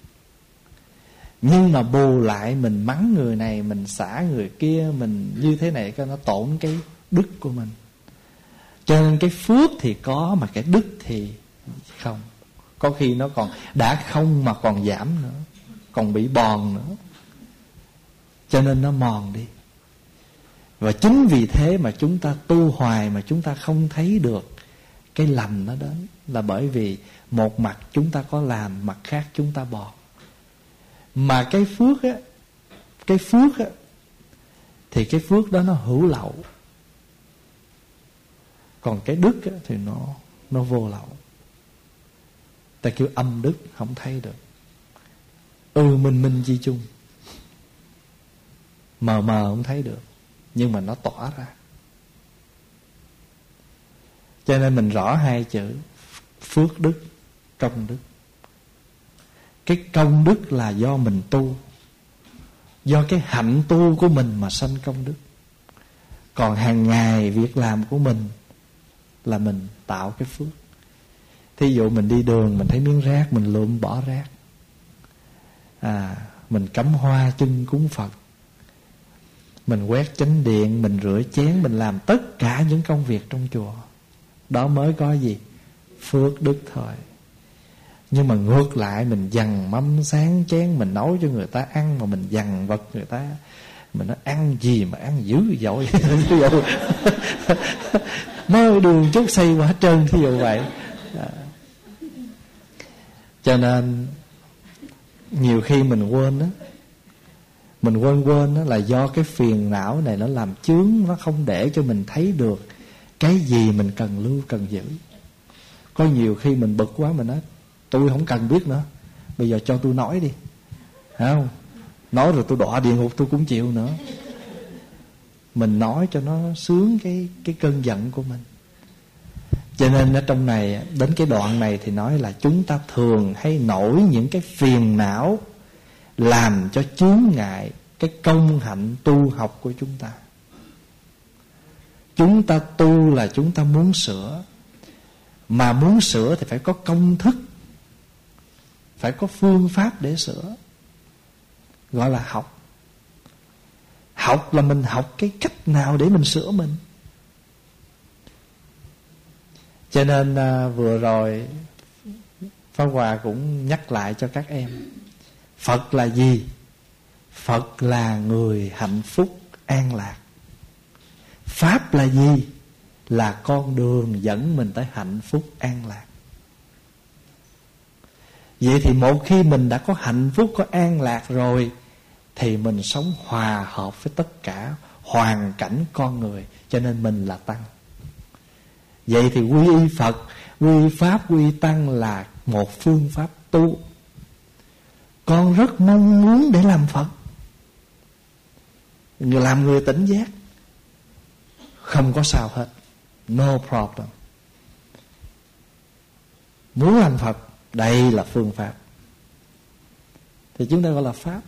Nhưng mà bù lại mình mắng người này, mình xả người kia, mình như thế này, cái nó tổn cái đức của mình. Cho nên cái phước thì có, mà cái đức thì không. Có khi nó còn đã không mà còn giảm nữa, còn bị bòn nữa. Cho nên nó mòn đi. Và chính vì thế mà chúng ta tu hoài mà chúng ta không thấy được cái lành nó đến, là bởi vì một mặt chúng ta có làm, mặt khác chúng ta bòn. Mà cái phước á, thì cái phước đó nó hữu lậu. Còn cái đức á, thì nó vô lậu. Ta kêu âm đức, không thấy được. Minh chi chung, mờ không thấy được, nhưng mà nó tỏa ra. Cho nên mình rõ hai chữ phước đức, công đức. Cái công đức là do mình tu, do cái hạnh tu của mình mà sanh công đức. Còn hàng ngày việc làm của mình là mình tạo cái phước. Thí dụ mình đi đường, mình thấy miếng rác, mình lượm bỏ rác. Mình cắm hoa chân cúng Phật, mình quét chánh điện, mình rửa chén, mình làm tất cả những công việc trong chùa. Đó mới có gì? Phước đức thôi. Nhưng mà ngược lại, mình dằn mâm sáng chén, mình nấu cho người ta ăn, mà mình dằn vật người ta, mình nói ăn gì mà ăn dữ dội. Mới đường chút xây quá trơn, thí dụ vậy. Cho nên nhiều khi mình quên đó, mình quên đó là do cái phiền não này nó làm chướng, nó không để cho mình thấy được cái gì mình cần lưu, cần giữ. Có nhiều khi mình bực quá, mình nói tôi không cần biết nữa, bây giờ cho tôi nói đi, phải không? Nói rồi tôi đọa địa ngục tôi cũng chịu nữa. Mình nói cho nó sướng cái cơn giận của mình. Cho nên ở trong này, đến cái đoạn này thì nói là chúng ta thường hay nổi những cái phiền não làm cho chướng ngại cái công hạnh tu học của chúng ta. Chúng ta tu là chúng ta muốn sửa, mà muốn sửa thì phải có công thức, phải có phương pháp để sửa, gọi là học. Học là mình học cái cách nào để mình sửa mình. Cho nên vừa rồi Pháp Hòa cũng nhắc lại cho các em, Phật là gì? Phật là người hạnh phúc an lạc. Pháp là gì? Là con đường dẫn mình tới hạnh phúc an lạc. Vậy thì một khi mình đã có hạnh phúc, có an lạc rồi, thì mình sống hòa hợp với tất cả hoàn cảnh con người. Cho nên mình là Tăng. Vậy thì quy y Phật, quy y Pháp, quy y Tăng là một phương pháp tu. Con rất mong muốn để làm Phật, làm người tỉnh giác, không có sao hết, no problem. Muốn làm Phật, đây là phương pháp, thì chúng ta gọi là Pháp.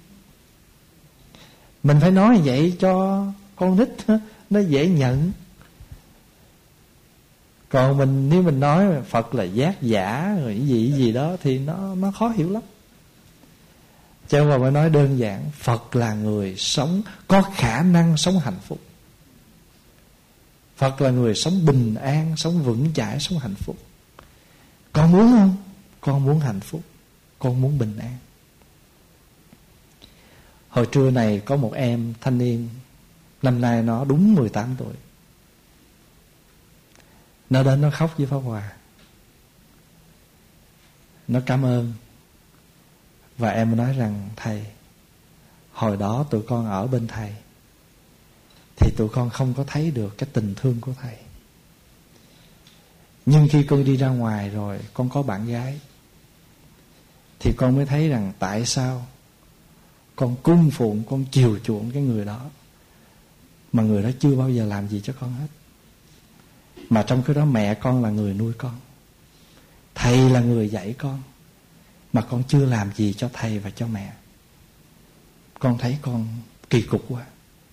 Mình phải nói vậy cho con nít nó dễ nhận. Còn mình, nếu mình nói Phật là giác giả rồi cái gì đó thì nó khó hiểu lắm. Cho nên mà nói đơn giản, Phật là người sống, có khả năng sống hạnh phúc. Phật là người sống bình an, sống vững chãi, sống hạnh phúc. Con muốn không? Con muốn hạnh phúc, con muốn bình an. Hồi trưa này có một em thanh niên, năm nay nó đúng 18 tuổi. Nó đến nó khóc với Pháp Hòa. Nó cảm ơn. Và em nói rằng thầy, hồi đó tụi con ở bên thầy thì tụi con không có thấy được cái tình thương của thầy. Nhưng khi con đi ra ngoài rồi, con có bạn gái, thì con mới thấy rằng tại sao con cung phụng, con chiều chuộng cái người đó, mà người đó chưa bao giờ làm gì cho con hết. Mà trong cái đó mẹ con là người nuôi con, thầy là người dạy con, mà con chưa làm gì cho thầy và cho mẹ. Con thấy con kỳ cục quá.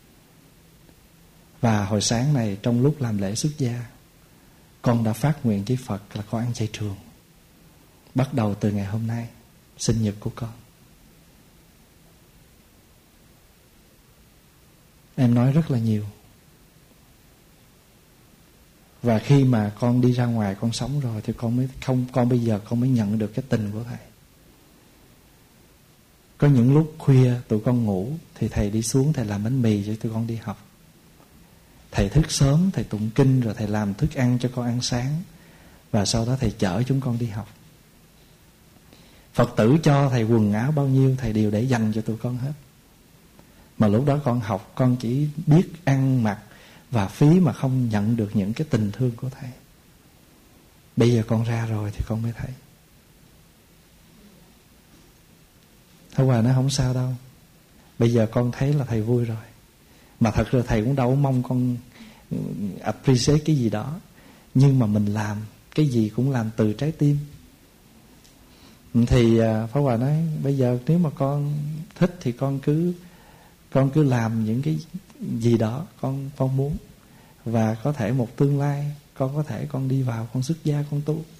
Và hồi sáng này trong lúc làm lễ xuất gia, con đã phát nguyện với Phật là con ăn chay trường. Bắt đầu từ ngày hôm nay, sinh nhật của con. Em nói rất là nhiều. Và khi mà con đi ra ngoài con sống rồi thì con bây giờ con mới nhận được cái tình của thầy. Có những lúc khuya tụi con ngủ thì thầy đi xuống, thầy làm bánh mì cho tụi con đi học. Thầy thức sớm, thầy tụng kinh, rồi thầy làm thức ăn cho con ăn sáng, và sau đó thầy chở chúng con đi học. Phật tử cho thầy quần áo bao nhiêu, thầy đều để dành cho tụi con hết. Mà lúc đó con học, con chỉ biết ăn mặc và phí mà không nhận được những cái tình thương của thầy. Bây giờ con ra rồi thì con mới thấy. Thôi Hòa nói không sao đâu, bây giờ con thấy là thầy vui rồi. Mà thật ra thầy cũng đâu mong con appreciate cái gì đó, nhưng mà mình làm cái gì cũng làm từ trái tim. Thì Pháp Hòa nói bây giờ nếu mà con thích thì con cứ làm những cái gì đó con muốn. Và có thể một tương lai con có thể con đi vào, con xuất gia, con tu.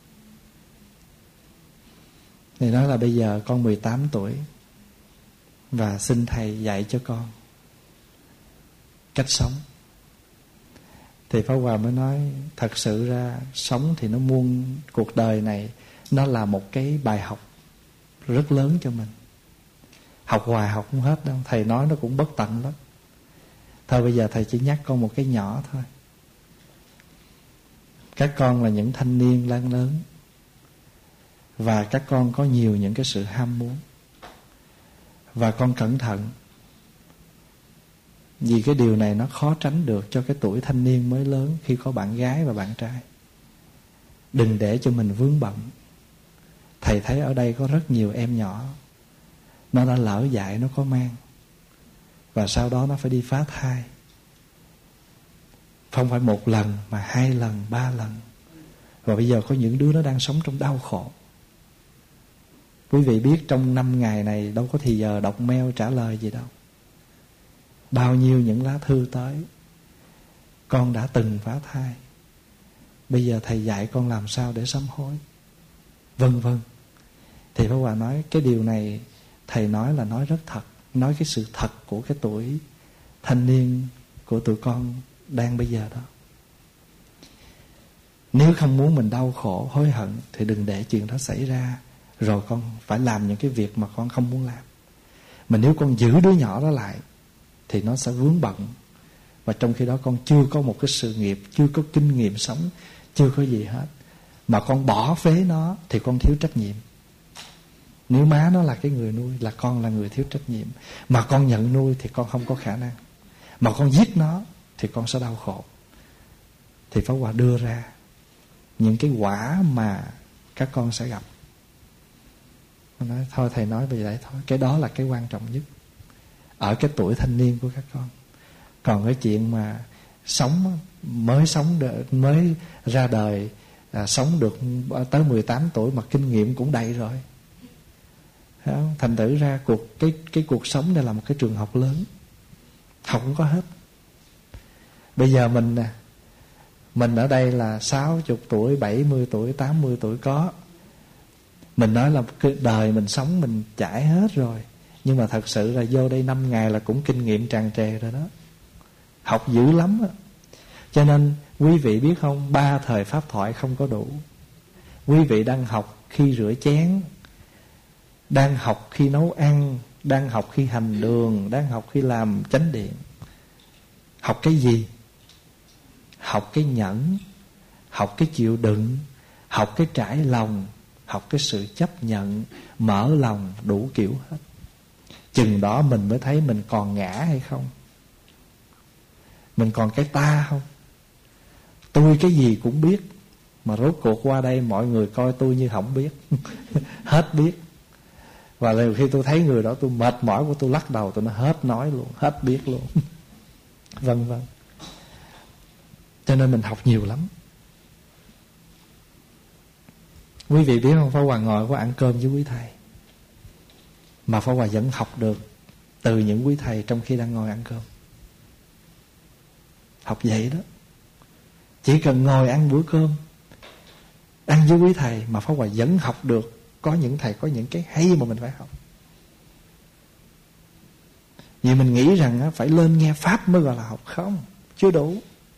Thì nói là bây giờ con 18 tuổi và xin thầy dạy cho con cách sống. Thì Pháp Hòa mới nói thật sự ra sống thì nó cuộc đời này nó là một cái bài học rất lớn cho mình. Học hoài học không hết đâu, thầy nói nó cũng bất tận lắm. Thôi bây giờ thầy chỉ nhắc con một cái nhỏ thôi. Các con là những thanh niên lan lớn, và các con có nhiều những cái sự ham muốn. Và con cẩn thận, vì cái điều này nó khó tránh được cho cái tuổi thanh niên mới lớn khi có bạn gái và bạn trai. Đừng để cho mình vướng bận. Thầy thấy ở đây có rất nhiều em nhỏ, nó đã lỡ dại, nó có mang, và sau đó nó phải đi phá thai. Không phải một lần mà 2 lần, 3 lần. Và bây giờ có những đứa nó đang sống trong đau khổ. Quý vị biết trong 5 ngày này đâu có thì giờ đọc mail trả lời gì đâu. Bao nhiêu những lá thư tới, con đã từng phá thai, bây giờ thầy dạy con làm sao để sám hối, vân vân. Thì Pháp Hòa nói cái điều này thầy nói là nói rất thật, nói cái sự thật của cái tuổi thanh niên của tụi con đang bây giờ đó. Nếu không muốn mình đau khổ, hối hận thì đừng để chuyện đó xảy ra, rồi con phải làm những cái việc mà con không muốn làm. Mà nếu con giữ đứa nhỏ đó lại thì nó sẽ vướng bận, và trong khi đó con chưa có một cái sự nghiệp, chưa có kinh nghiệm sống, chưa có gì hết, mà con bỏ phế nó thì con thiếu trách nhiệm. Nếu má nó là cái người nuôi, là con là người thiếu trách nhiệm. Mà con nhận nuôi thì con không có khả năng. Mà con giết nó thì con sẽ đau khổ. Thì Pháp Hòa đưa ra những cái quả mà các con sẽ gặp. Nó nói thôi thầy nói về đấy thôi, cái đó là cái quan trọng nhất ở cái tuổi thanh niên của các con. Còn cái chuyện mà mới ra đời, sống được tới 18 tuổi mà kinh nghiệm cũng đầy rồi. Thành thử ra cái cuộc sống này là một cái trường học lớn, học không có hết. Bây giờ mình ở đây là 60 tuổi, 70 tuổi, 80 tuổi có. Mình nói là cái đời mình sống mình trải hết rồi, nhưng mà thật sự là vô đây 5 ngày là cũng kinh nghiệm tràn trề rồi đó. Học dữ lắm á. Cho nên quý vị biết không, 3 thời pháp thoại không có đủ. Quý vị đang học khi rửa chén, đang học khi nấu ăn, đang học khi hành đường, đang học khi làm chánh điện. Học cái gì? Học cái nhẫn, học cái chịu đựng, học cái trải lòng, học cái sự chấp nhận, mở lòng, đủ kiểu hết. Chừng đó mình mới thấy mình còn ngã hay không, mình còn cái ta không. Tôi cái gì cũng biết, mà rốt cuộc qua đây mọi người coi tôi như không biết. Hết biết. Và nhiều khi tôi thấy người đó tôi mệt mỏi của tôi lắc đầu, tôi nó hết nói luôn, hết biết luôn. Vân vân. Cho nên mình học nhiều lắm. Quý vị biết không, Pháp Hòa ngồi có ăn cơm với quý thầy, mà Pháp Hòa vẫn học được từ những quý thầy trong khi đang ngồi ăn cơm. Học vậy đó. Chỉ cần ngồi ăn bữa cơm, ăn với quý thầy mà Pháp Hòa vẫn học được. Có những thầy có những cái hay mà mình phải học. Vì mình nghĩ rằng phải lên nghe Pháp mới gọi là học. Không, chưa đủ.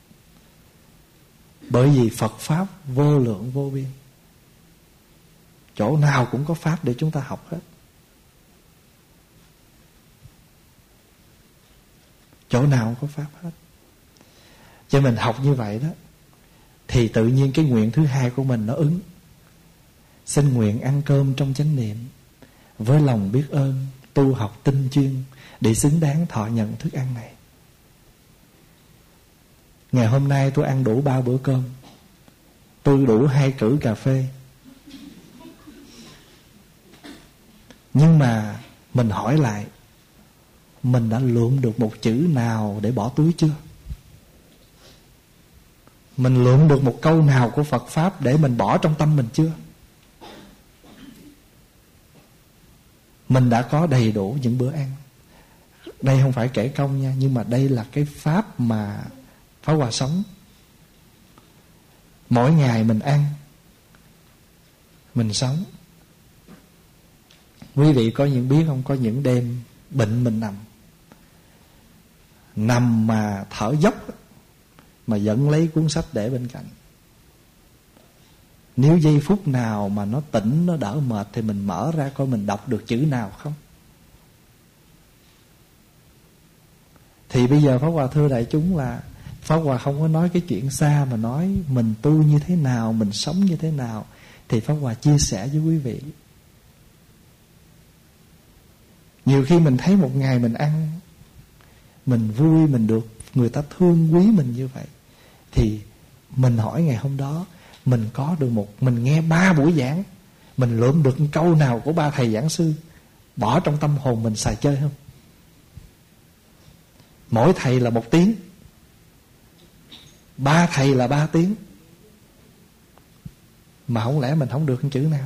Bởi vì Phật Pháp vô lượng vô biên, chỗ nào cũng có Pháp để chúng ta học hết. Chỗ nào cũng có Pháp hết. Cho mình học như vậy đó, thì tự nhiên cái nguyện thứ hai của mình nó ứng. Xin nguyện ăn cơm trong chánh niệm, với lòng biết ơn tu học tinh chuyên, để xứng đáng thọ nhận thức ăn này. Ngày hôm nay tôi ăn đủ 3 bữa cơm, tôi đủ 2 cữ cà phê. Nhưng mà mình hỏi lại, mình đã lượm được một chữ nào để bỏ túi chưa? Mình lượm được một câu nào của Phật Pháp để mình bỏ trong tâm mình chưa? Mình đã có đầy đủ những bữa ăn. Đây không phải kể công nha, nhưng mà đây là cái Pháp mà Pháp Hòa sống. Mỗi ngày mình ăn, mình sống. Quý vị có những biết không, có những đêm bệnh mình nằm mà thở dốc, mà vẫn lấy cuốn sách để bên cạnh. Nếu giây phút nào mà nó tỉnh, nó đỡ mệt, thì mình mở ra coi mình đọc được chữ nào không. Thì bây giờ Pháp Hòa thưa đại chúng là Pháp Hòa không có nói cái chuyện xa, mà nói mình tu như thế nào, mình sống như thế nào. Thì Pháp Hòa chia sẻ với quý vị. Nhiều khi mình thấy một ngày mình ăn, mình vui, mình được người ta thương quý mình như vậy, thì mình hỏi ngày hôm đó mình có được mình nghe 3 buổi giảng, mình lượm được câu nào của 3 thầy giảng sư bỏ trong tâm hồn mình xài chơi không? Mỗi thầy là 1 tiếng, 3 thầy là 3 tiếng, mà không lẽ mình không được một chữ nào?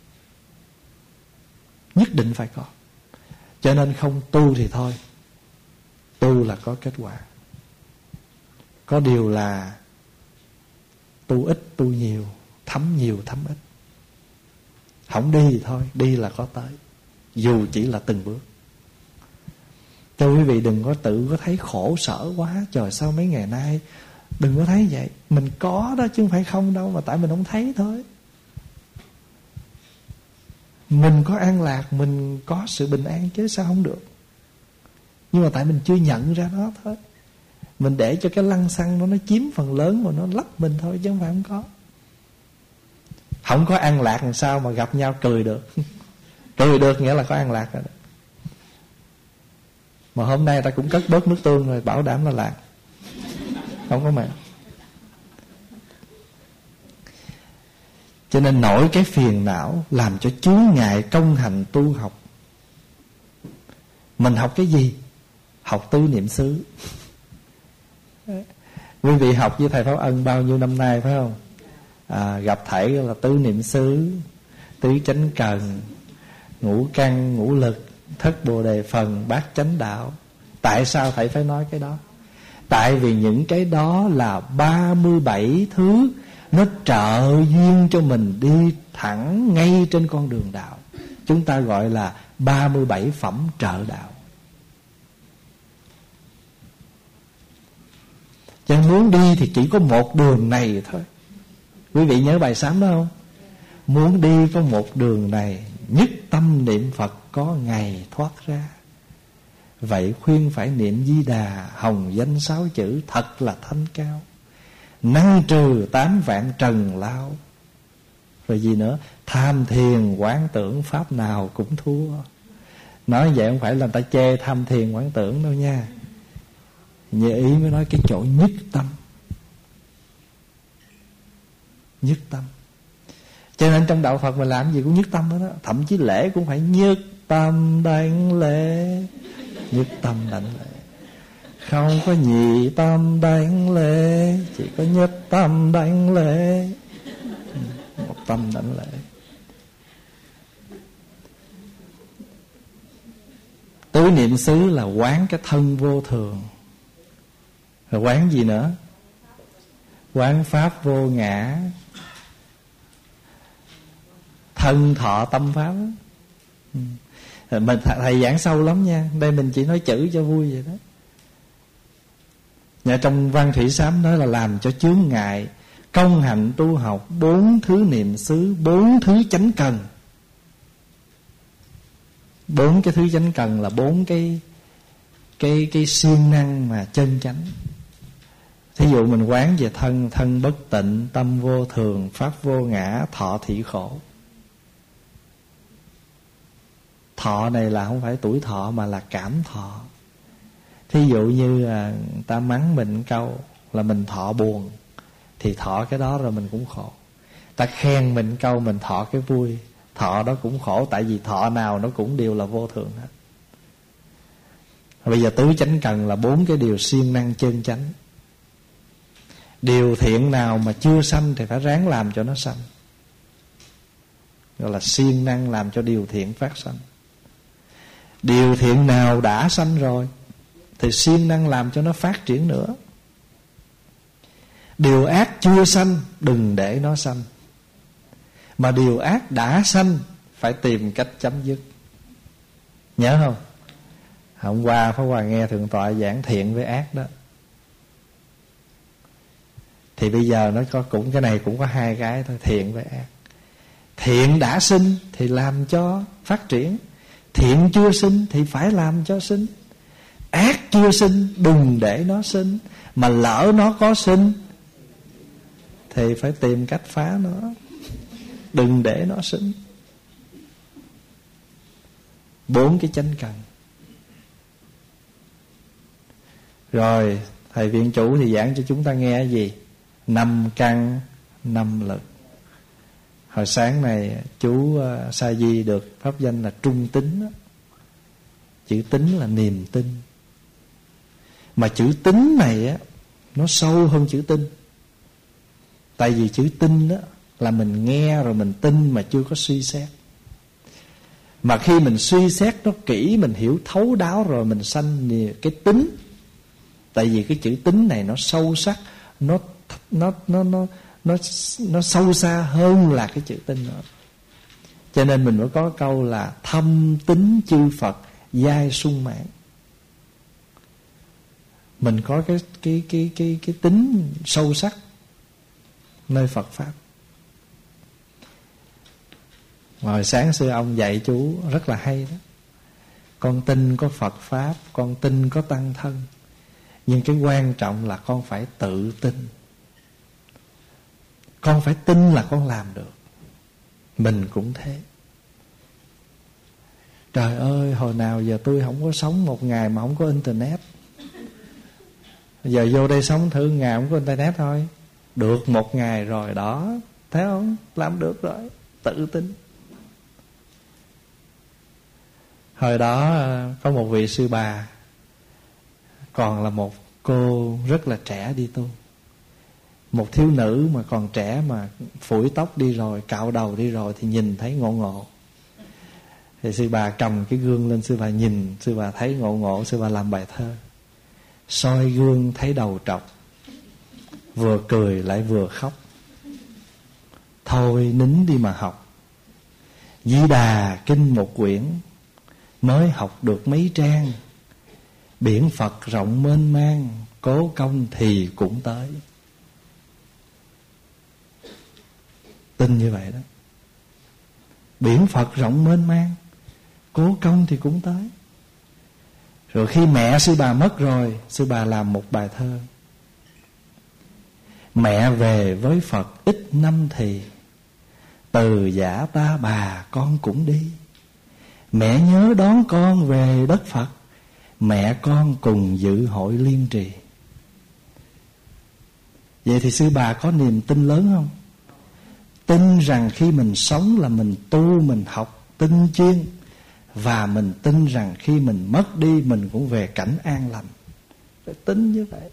Nhất định phải có. Cho nên không tu thì thôi, tu là có kết quả. Có điều là tu ít tu nhiều, thấm nhiều thấm ít. Không đi thì thôi, đi là có tới, dù chỉ là từng bước. Cho quý vị đừng có tự có thấy khổ sở quá, trời sao mấy ngày nay. Đừng có thấy vậy. Mình có đó chứ không phải không đâu, mà tại mình không thấy thôi. Mình có an lạc, mình có sự bình an chứ sao không được. Nhưng mà tại mình chưa nhận ra nó thôi. Mình để cho cái lăng xăng nó chiếm phần lớn mà nó lấp mình thôi, chứ không phải không có. Không có an lạc làm sao mà gặp nhau cười được. Cười được nghĩa là có an lạc rồi đó. Mà hôm nay ta cũng cất bớt nước tương rồi, bảo đảm là lạc. Không có mạng. Cho nên nổi cái phiền não làm cho chướng ngại công hành tu học. Mình học cái gì? Học tứ niệm xứ. Quý vị học với thầy Pháp Ân bao nhiêu năm nay phải không? Gặp thầy là tứ niệm xứ, tứ chánh cần, ngũ căn, ngũ lực, thất bồ đề phần, bát chánh đạo. Tại sao thầy phải nói cái đó? Tại vì những cái đó là 37 thứ nó trợ duyên cho mình đi thẳng ngay trên con đường đạo. Chúng ta gọi là 37 phẩm trợ đạo. Cho muốn đi thì chỉ có một đường này thôi. Quý vị nhớ bài sám đó không? Muốn đi có một đường này, nhất tâm niệm Phật có ngày thoát ra. Vậy khuyên phải niệm Di Đà, hồng danh 6 chữ thật là thanh cao, năng trừ 8 vạn trần lao. Rồi gì nữa? Tham thiền quán tưởng pháp nào cũng thua. Nói vậy không phải là người ta chê tham thiền quán tưởng đâu nha. Như ý mới nói cái chỗ nhất tâm. Nhất tâm. Cho nên trong đạo Phật mình làm gì cũng nhất tâm đó. Thậm chí lễ cũng phải nhất tâm đảnh lễ. Nhất tâm đảnh lễ. Không có nhị tâm đảnh lễ, chỉ có nhất tâm đảnh lễ. Một tâm đảnh lễ. Tứ niệm xứ là quán cái thân vô thường. Rồi quán gì nữa? Quán pháp vô ngã, thân thọ tâm pháp. Mình thầy giảng sâu lắm nha. Đây mình chỉ nói chữ cho vui vậy đó. Nhà trong Văn Thủy Sám nói là làm cho chướng ngại, công hạnh tu học 4 thứ niệm xứ, 4 thứ chánh cần. 4 cái thứ chánh cần là 4 cái siêng năng mà chân chánh. Thí dụ mình quán về thân, thân bất tịnh, tâm vô thường, pháp vô ngã, thọ thị khổ. Thọ này là không phải tuổi thọ mà là cảm thọ. Thí dụ như ta mắng mình câu là mình thọ buồn, thì thọ cái đó rồi mình cũng khổ. Ta khen mình câu mình thọ cái vui, thọ đó cũng khổ. Tại vì thọ nào nó cũng đều là vô thường hết. Bây giờ tứ chánh cần là 4 cái điều siêng năng chân chánh. Điều thiện nào mà chưa sanh thì phải ráng làm cho nó sanh, gọi là siêng năng làm cho điều thiện phát sanh. Điều thiện nào đã sanh rồi thì siêng năng làm cho nó phát triển nữa. Điều ác chưa sanh đừng để nó sanh, mà điều ác đã sanh phải tìm cách chấm dứt. Nhớ không? Hôm qua Pháp Hòa nghe Thượng tọa giảng thiện với ác đó. Thì bây giờ nó có cũng cái này cũng có 2 cái thôi, thiện với ác. Thiện đã sinh thì làm cho phát triển, thiện chưa sinh thì phải làm cho sinh. Ác chưa sinh đừng để nó sinh, mà lỡ nó có sinh thì phải tìm cách phá nó, đừng để nó sinh. 4 cái chánh cần. Rồi thầy viện chủ thì giảng cho chúng ta nghe cái gì? 5 căn 5 lực. Hồi sáng này chú Sa Di được pháp danh là trung tín đó. Chữ tín là niềm tin. Mà chữ tín này á, nó sâu hơn chữ tin. Tại vì chữ tin đó là mình nghe rồi mình tin mà chưa có suy xét. Mà khi mình suy xét nó kỹ, mình hiểu thấu đáo rồi mình sanh cái tín. Tại vì cái chữ tín này nó sâu sắc, nó sâu xa hơn là cái chữ tin nữa. Cho nên mình mới có câu là thâm tín chư Phật giai sung mãn. Mình có cái tính sâu sắc nơi Phật pháp. Hồi sáng xưa ông dạy chú rất là hay đó. Con tin có Phật pháp, con tin có tăng thân, nhưng cái quan trọng là con phải tự tin. Con phải tin là con làm được. Mình cũng thế. Trời ơi, hồi nào giờ tôi không có sống một ngày mà không có internet. Giờ vô đây sống thử ngày không có internet thôi. Được một ngày rồi đó. Thấy không? Làm được rồi. Tự tin. Hồi đó có một vị sư bà, còn là một cô rất là trẻ đi tu. Một thiếu nữ mà còn trẻ mà phủi tóc đi rồi, cạo đầu đi rồi thì nhìn thấy ngộ ngộ. Thì sư bà cầm cái gương lên, sư bà nhìn, sư bà thấy ngộ ngộ, sư bà làm bài thơ. Soi gương thấy đầu trọc, vừa cười lại vừa khóc. Thôi nín đi mà học. Di Đà kinh một quyển, mới học được mấy trang. Biển Phật rộng mênh mang, cố công thì cũng tới. Tin như vậy đó. Biển Phật rộng mênh mang, cố công thì cũng tới. Rồi khi mẹ sư bà mất rồi, sư bà làm một bài thơ. Mẹ về với Phật ít năm thì, từ giả ta bà con cũng đi. Mẹ nhớ đón con về đất Phật, mẹ con cùng dự hội liên trì. Vậy thì sư bà có niềm tin lớn không? Tin rằng khi mình sống là mình tu, mình học tinh chuyên, và mình tin rằng khi mình mất đi mình cũng về cảnh an lành. Phải tính như vậy.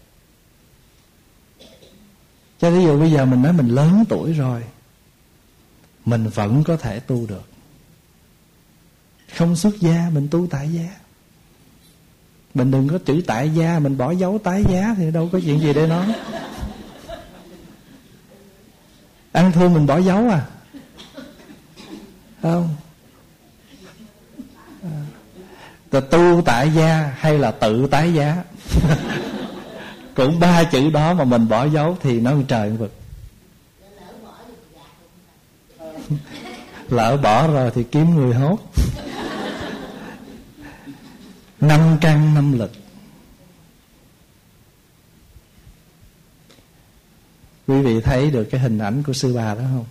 Cho ví dụ bây giờ mình nói mình lớn tuổi rồi, mình vẫn có thể tu được. Không xuất gia mình tu tại gia. Mình đừng có chữ tại gia, mình bỏ dấu tái giá thì đâu có chuyện gì để nói. Ăn thua mình bỏ dấu à? Không. Tu tại gia hay là tự tái giá cũng ba chữ đó mà mình bỏ dấu thì nó trời vực. Lỡ bỏ rồi thì kiếm người hốt. 5 căn 5 lực. Quý vị thấy được cái hình ảnh của sư bà đó không?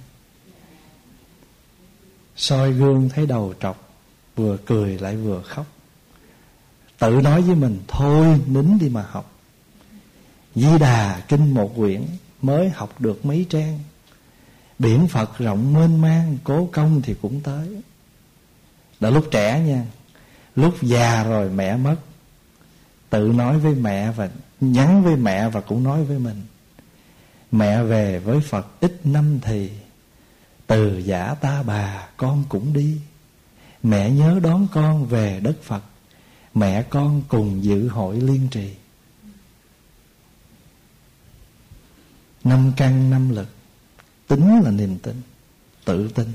Soi gương thấy đầu trọc, vừa cười lại vừa khóc. Tự nói với mình thôi nín đi mà học. Di Đà kinh một quyển mới học được mấy trang. Biển Phật rộng mênh mang, cố công thì cũng tới. Đã lúc trẻ nha. Lúc già rồi mẹ mất, tự nói với mẹ và nhắn với mẹ và cũng nói với mình. Mẹ về với Phật ít năm thì từ giã ta bà con cũng đi. Mẹ nhớ đón con về đất Phật, mẹ con cùng dự hội liên trì. 5 căn 5 lực. Tính là niềm tin, tự tin.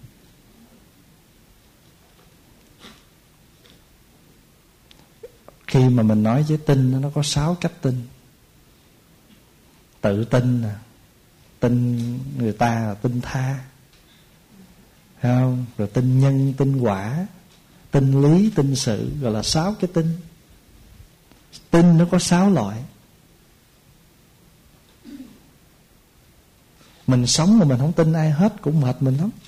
Khi mà mình nói với tin, nó có 6 cách tin. Tự tin nè, tin người ta là tin tha, thấy không? Rồi tin nhân, tin quả, tin lý, tin sự, gọi là 6 cái tin. Tin nó có 6 loại. Mình sống mà mình không tin ai hết cũng mệt mình lắm.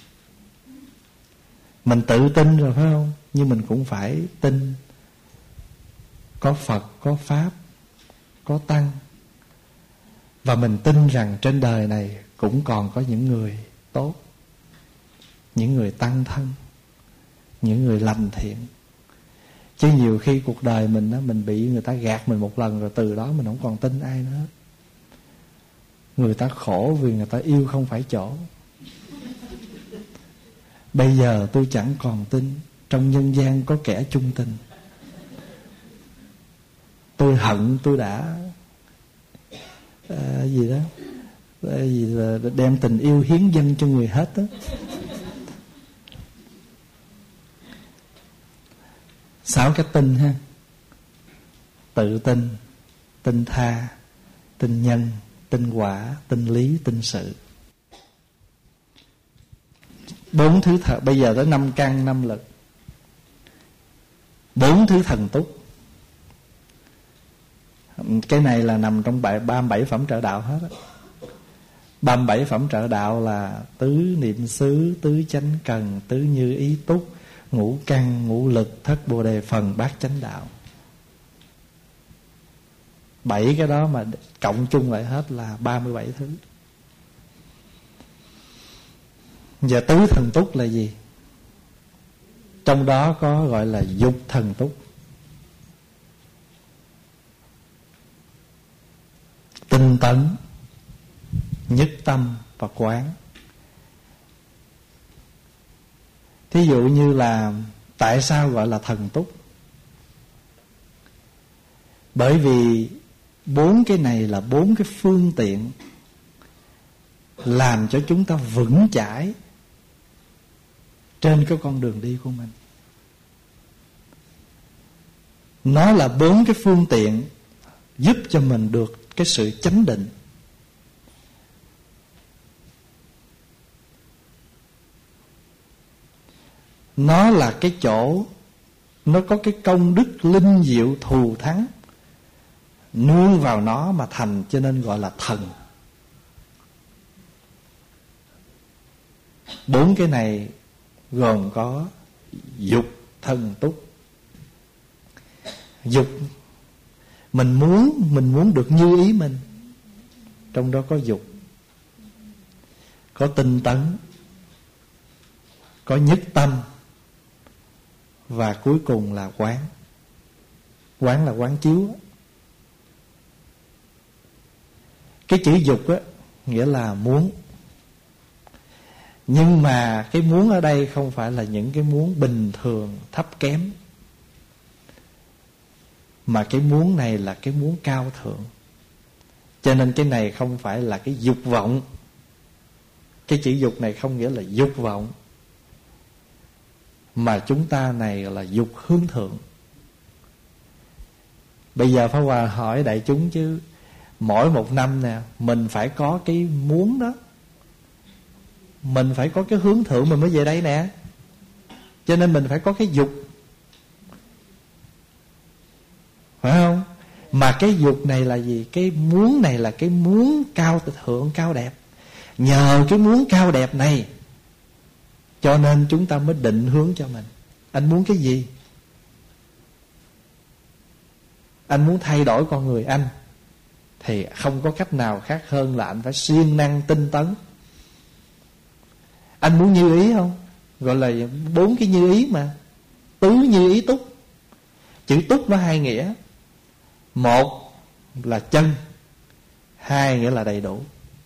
Mình tự tin rồi phải không? Nhưng mình cũng phải tin có Phật, có Pháp, có Tăng. Và mình tin rằng trên đời này cũng còn có những người tốt, những người tăng thân, những người lành thiện. Chứ nhiều khi cuộc đời mình á, mình bị người ta gạt mình một lần rồi từ đó mình không còn tin ai nữa. Người ta khổ vì người ta yêu không phải chỗ. Bây giờ tôi chẳng còn tin trong nhân gian có kẻ chung tình. Tôi hận tôi đã gì đó, gì là đem tình yêu hiến dâng cho người hết đó. 6 cái tin ha. Tự tin, tin tha, tin nhân, tin quả, tin lý, tin sự. 4 thứ thật. Bây giờ tới 5 căn 5 lực. 4 thứ thần túc. Cái này là nằm trong 37 phẩm trợ đạo hết á. 37 phẩm trợ đạo là tứ niệm xứ, tứ chánh cần, tứ như ý túc, ngũ căn, ngũ lực, thất bồ đề phần, bát chánh đạo. 7 cái đó mà cộng chung lại hết là 37 thứ. Giờ tứ thần túc là gì? Trong đó có gọi là dục thần túc. Tinh tấn, nhất tâm và quán. Thí dụ như là tại sao gọi là thần túc? Bởi vì 4 cái này là 4 cái phương tiện làm cho chúng ta vững chãi trên cái con đường đi của mình. Nó là 4 cái phương tiện giúp cho mình được cái sự chánh định. Nó là cái chỗ, nó có cái công đức linh diệu thù thắng, nương vào nó mà thành, cho nên gọi là thần. 4 cái này gồm có dục thần túc. Dục mình muốn được như ý mình, trong đó có dục. Có tinh tấn, có nhất tâm, và cuối cùng là quán. Quán là quán chiếu. Cái chữ dục á nghĩa là muốn. Nhưng mà cái muốn ở đây không phải là những cái muốn bình thường thấp kém, mà cái muốn này là cái muốn cao thượng. Cho nên cái này không phải là cái dục vọng. Cái chữ dục này không nghĩa là dục vọng, mà chúng ta này là dục hướng thượng. Bây giờ Pháp Hòa hỏi đại chúng chứ, mỗi một năm nè, mình phải có cái muốn đó, mình phải có cái hướng thượng mình mới về đây nè. Cho nên mình phải có cái dục, phải không? Mà cái dục này là gì? Cái muốn này là cái muốn cao thượng, cao đẹp. Nhờ cái muốn cao đẹp này cho nên chúng ta mới định hướng cho mình. Anh muốn cái gì? Anh muốn thay đổi con người anh, thì không có cách nào khác hơn là anh phải siêng năng tinh tấn. Anh muốn như ý không? Gọi là 4 cái như ý mà. Tứ như ý túc. Chữ túc nó hai nghĩa. Một là chân, hai nghĩa là đầy đủ.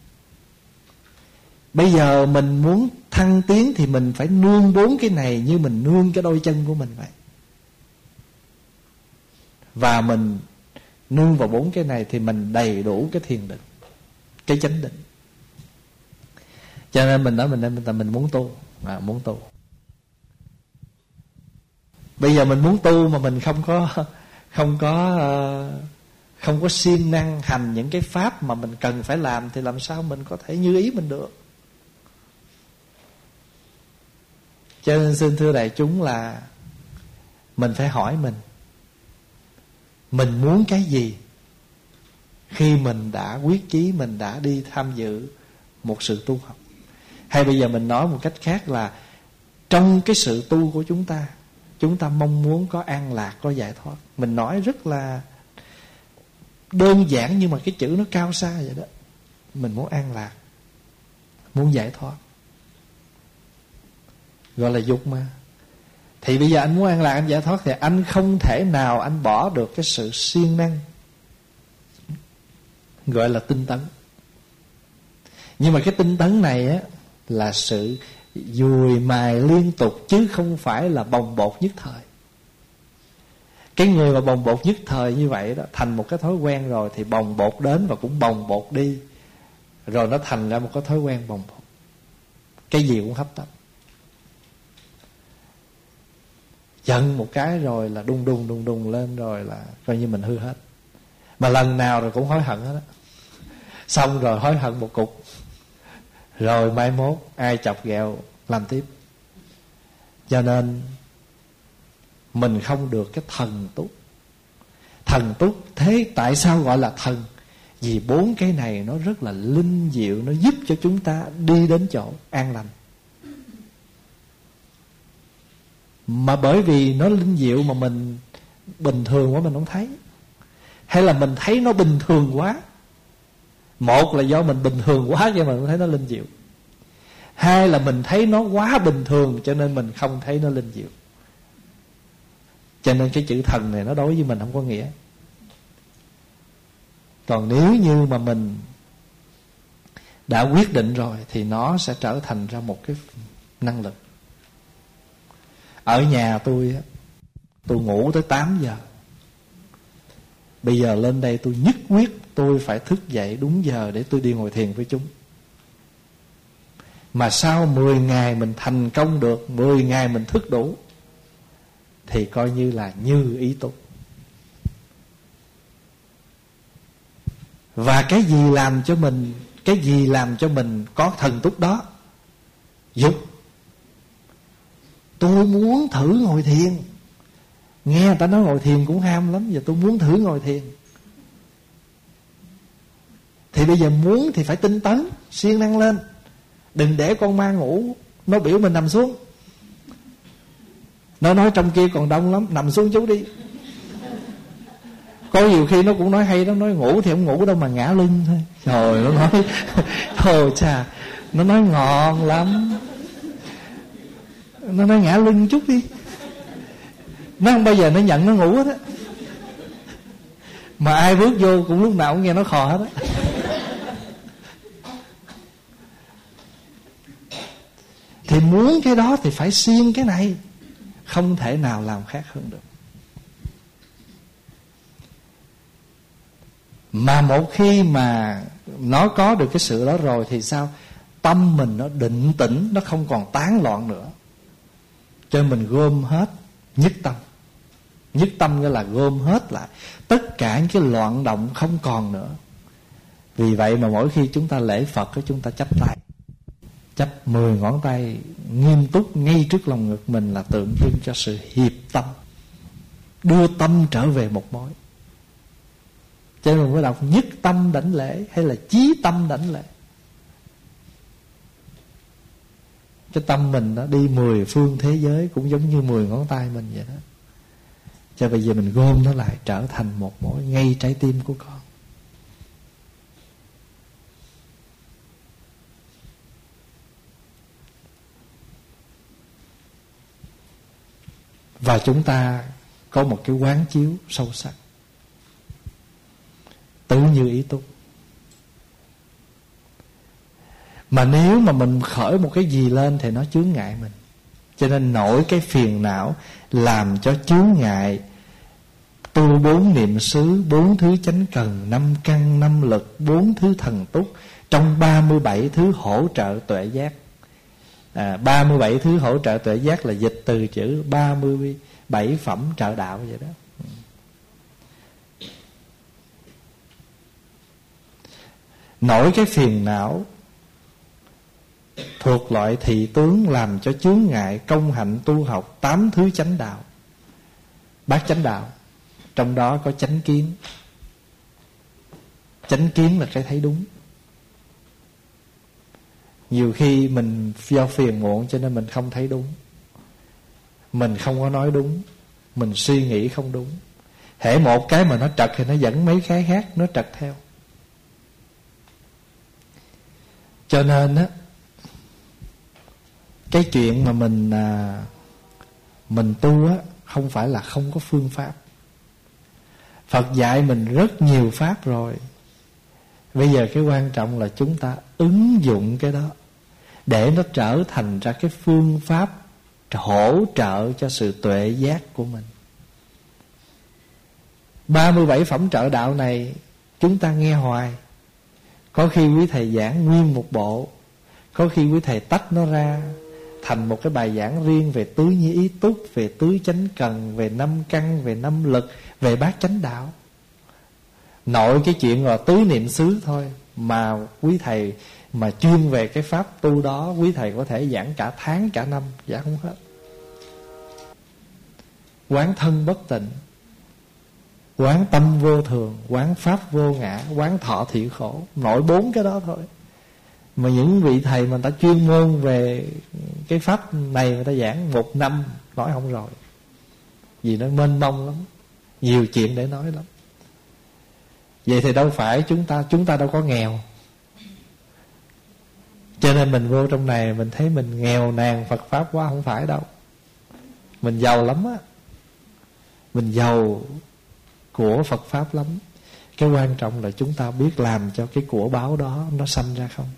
Bây giờ mình muốn thăng tiến thì mình phải nương 4 cái này như mình nương cái đôi chân của mình vậy. Và mình nương vào 4 cái này thì mình đầy đủ cái thiền định, cái chánh định. Cho nên mình nói mình muốn tu, muốn tu. Bây giờ mình muốn tu mà mình không có siêng năng hành những cái pháp mà mình cần phải làm, thì làm sao mình có thể như ý mình được? Cho nên xin thưa đại chúng là mình phải hỏi mình muốn cái gì khi mình đã quyết chí, mình đã đi tham dự một sự tu học. Hay bây giờ mình nói một cách khác là trong cái sự tu của chúng ta mong muốn có an lạc, có giải thoát. Mình nói rất là đơn giản nhưng mà cái chữ nó cao xa vậy đó. Mình muốn an lạc, muốn giải thoát, gọi là dục mà. Thì bây giờ anh muốn an lạc, anh giải thoát, thì anh không thể nào anh bỏ được cái sự siêng năng, gọi là tinh tấn. Nhưng mà cái tinh tấn này á là sự dùi mài liên tục, chứ không phải là bồng bột nhất thời. Cái người mà bồng bột nhất thời như vậy đó, thành một cái thói quen rồi, thì bồng bột đến và cũng bồng bột đi, rồi nó thành ra một cái thói quen bồng bột, cái gì cũng hấp tấp. Giận một cái rồi là đung đung lên, rồi là coi như mình hư hết. Mà lần nào rồi cũng hối hận hết á. Xong rồi hối hận một cục, rồi mai mốt ai chọc ghẹo làm tiếp. Cho nên mình không được cái thần túc. Thần túc thế tại sao gọi là thần? Vì 4 cái này nó rất là linh diệu, nó giúp cho chúng ta đi đến chỗ an lành. Mà bởi vì nó linh diệu mà mình bình thường quá mình không thấy, hay là mình thấy nó bình thường quá. Một là do mình bình thường quá cho mình không thấy nó linh diệu. Hai là mình thấy nó quá bình thường cho nên mình không thấy nó linh diệu. Cho nên cái chữ thần này nó đối với mình không có nghĩa. Còn nếu như mà mình đã quyết định rồi thì nó sẽ trở thành ra một cái năng lực. Ở nhà tôi ngủ tới 8 giờ. Bây giờ lên đây tôi nhất quyết tôi phải thức dậy đúng giờ để tôi đi ngồi thiền với chúng. Mà sau 10 ngày mình thành công được, 10 ngày mình thức đủ, thì coi như là như ý túc. Và cái gì làm cho mình có thần túc đó? Dục. Tôi muốn thử ngồi thiền. Nghe người ta nói ngồi thiền cũng ham lắm, giờ tôi muốn thử ngồi thiền. Thì bây giờ muốn thì phải tinh tấn, siêng năng lên. Đừng để con ma ngủ nó biểu mình nằm xuống. Nó nói trong kia còn đông lắm, nằm xuống chú đi. Có nhiều khi nó cũng nói hay đó, nói ngủ thì không ngủ đâu mà ngã lưng thôi. Trời, nó nói thôi chà, nó nói ngon lắm. Nó nói ngã lưng chút đi. Nó không bao giờ nó nhận nó ngủ hết á. Mà ai bước vô cũng lúc nào cũng nghe nó khò hết á. Thì muốn cái đó thì phải siêng cái này, không thể nào làm khác hơn được. Mà một khi mà nó có được cái sự đó rồi thì sao? Tâm mình nó định tĩnh, nó không còn tán loạn nữa. Cho nên mình gom hết nhất tâm. Nhất tâm nghĩa là gom hết lại tất cả những cái loạn động không còn nữa. Vì vậy mà mỗi khi chúng ta lễ Phật, chúng ta chắp tay, chắp 10 ngón tay nghiêm túc ngay trước lòng ngực mình, là tượng trưng cho sự hiệp tâm, đưa tâm trở về một mối. Cho nên mình mới đọc nhất tâm đảnh lễ hay là chí tâm đảnh lễ. Cái tâm mình nó đi 10 phương thế giới cũng giống như 10 ngón tay mình vậy đó. Cho bây giờ mình gom nó lại trở thành một mối ngay trái tim của con. Và chúng ta có một cái quán chiếu sâu sắc, tứ như ý túc. Mà nếu mà mình khởi một cái gì lên thì nó chướng ngại mình. Cho nên nổi cái phiền não làm cho chướng ngại tu 4 niệm xứ, 4 thứ chánh cần, 5 căn, 5 lực, 4 thứ thần túc, trong 37 thứ hỗ trợ tuệ giác. 37 thứ hỗ trợ tuệ giác là dịch từ chữ 37 phẩm trợ đạo vậy đó. Nổi cái phiền não thuộc loại thị tướng làm cho chướng ngại công hạnh tu học 8 thứ chánh đạo, bát chánh đạo. Trong đó có chánh kiến. Chánh kiến là cái thấy đúng. Nhiều khi mình do phiền muộn cho nên mình không thấy đúng, mình không có nói đúng, mình suy nghĩ không đúng. Hễ một cái mà nó trật thì nó dẫn mấy cái khác nó trật theo. Cho nên á, cái chuyện mà mình tu á, không phải là không có phương pháp. Phật dạy mình rất nhiều pháp rồi. Bây giờ cái quan trọng là chúng ta ứng dụng cái đó để nó trở thành ra cái phương pháp hỗ trợ cho sự tuệ giác của mình. 37 phẩm trợ đạo này chúng ta nghe hoài. Có khi quý thầy giảng nguyên một bộ, có khi quý thầy tách nó ra thành một cái bài giảng riêng về tứ như ý túc, về tứ chánh cần, về 5 căn, về 5 lực, về bát chánh đạo. Nội cái chuyện là tứ niệm xứ thôi mà quý thầy mà chuyên về cái pháp tu đó, quý thầy có thể giảng cả tháng cả năm, giảng không hết. Quán thân bất tịnh, quán tâm vô thường, quán pháp vô ngã, quán thọ thị khổ. Nội 4 cái đó thôi. Mà những vị thầy mà người ta chuyên môn về cái pháp này, người ta giảng 1 năm nói không rồi. Vì nó mênh mông lắm, nhiều chuyện để nói lắm. Vậy thì đâu phải chúng ta đâu có nghèo. Cho nên mình vô trong này mình thấy mình nghèo nàn Phật pháp quá, không phải đâu. Mình giàu lắm á. Mình giàu của Phật pháp lắm. Cái quan trọng là chúng ta biết làm cho cái của báo đó nó sanh ra không.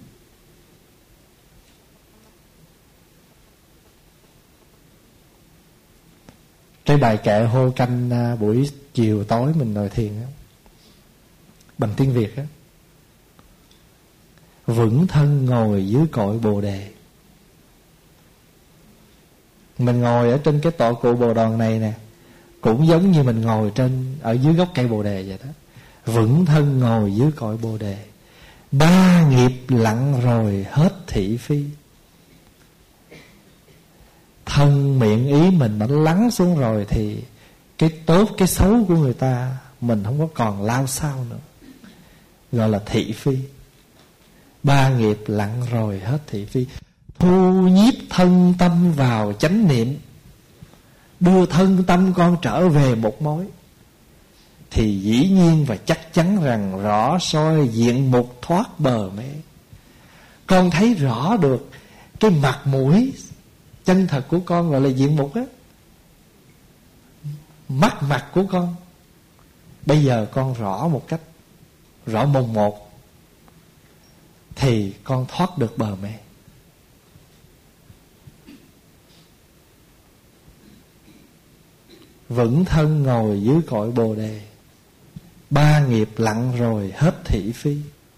Cái bài kệ hô canh buổi chiều tối mình ngồi thiền á, bằng tiếng Việt á: vững thân ngồi dưới cội Bồ Đề. Mình ngồi ở trên cái tọa cụ Bồ Đòn này nè, cũng giống như mình ngồi ở dưới gốc cây Bồ Đề vậy đó. Vững thân ngồi dưới cội Bồ Đề, 3 nghiệp lặng rồi hết thị phi. Thân miệng ý mình nó lắng xuống rồi thì cái tốt cái xấu của người ta mình không có còn lao sao nữa, gọi là thị phi. 3 nghiệp lặng rồi hết thị phi. Thu nhiếp thân tâm vào chánh niệm, đưa thân tâm con trở về một mối, thì dĩ nhiên và chắc chắn rằng rõ soi diện mục thoát bờ mê. Con thấy rõ được cái mặt mũi chân thật của con, gọi là diện mục á. Mắt mặt của con bây giờ con rõ một cách rõ mồn một, thì con thoát được bờ mê. Vững thân ngồi dưới cội bồ đề, ba nghiệp lặng rồi hết thị phi.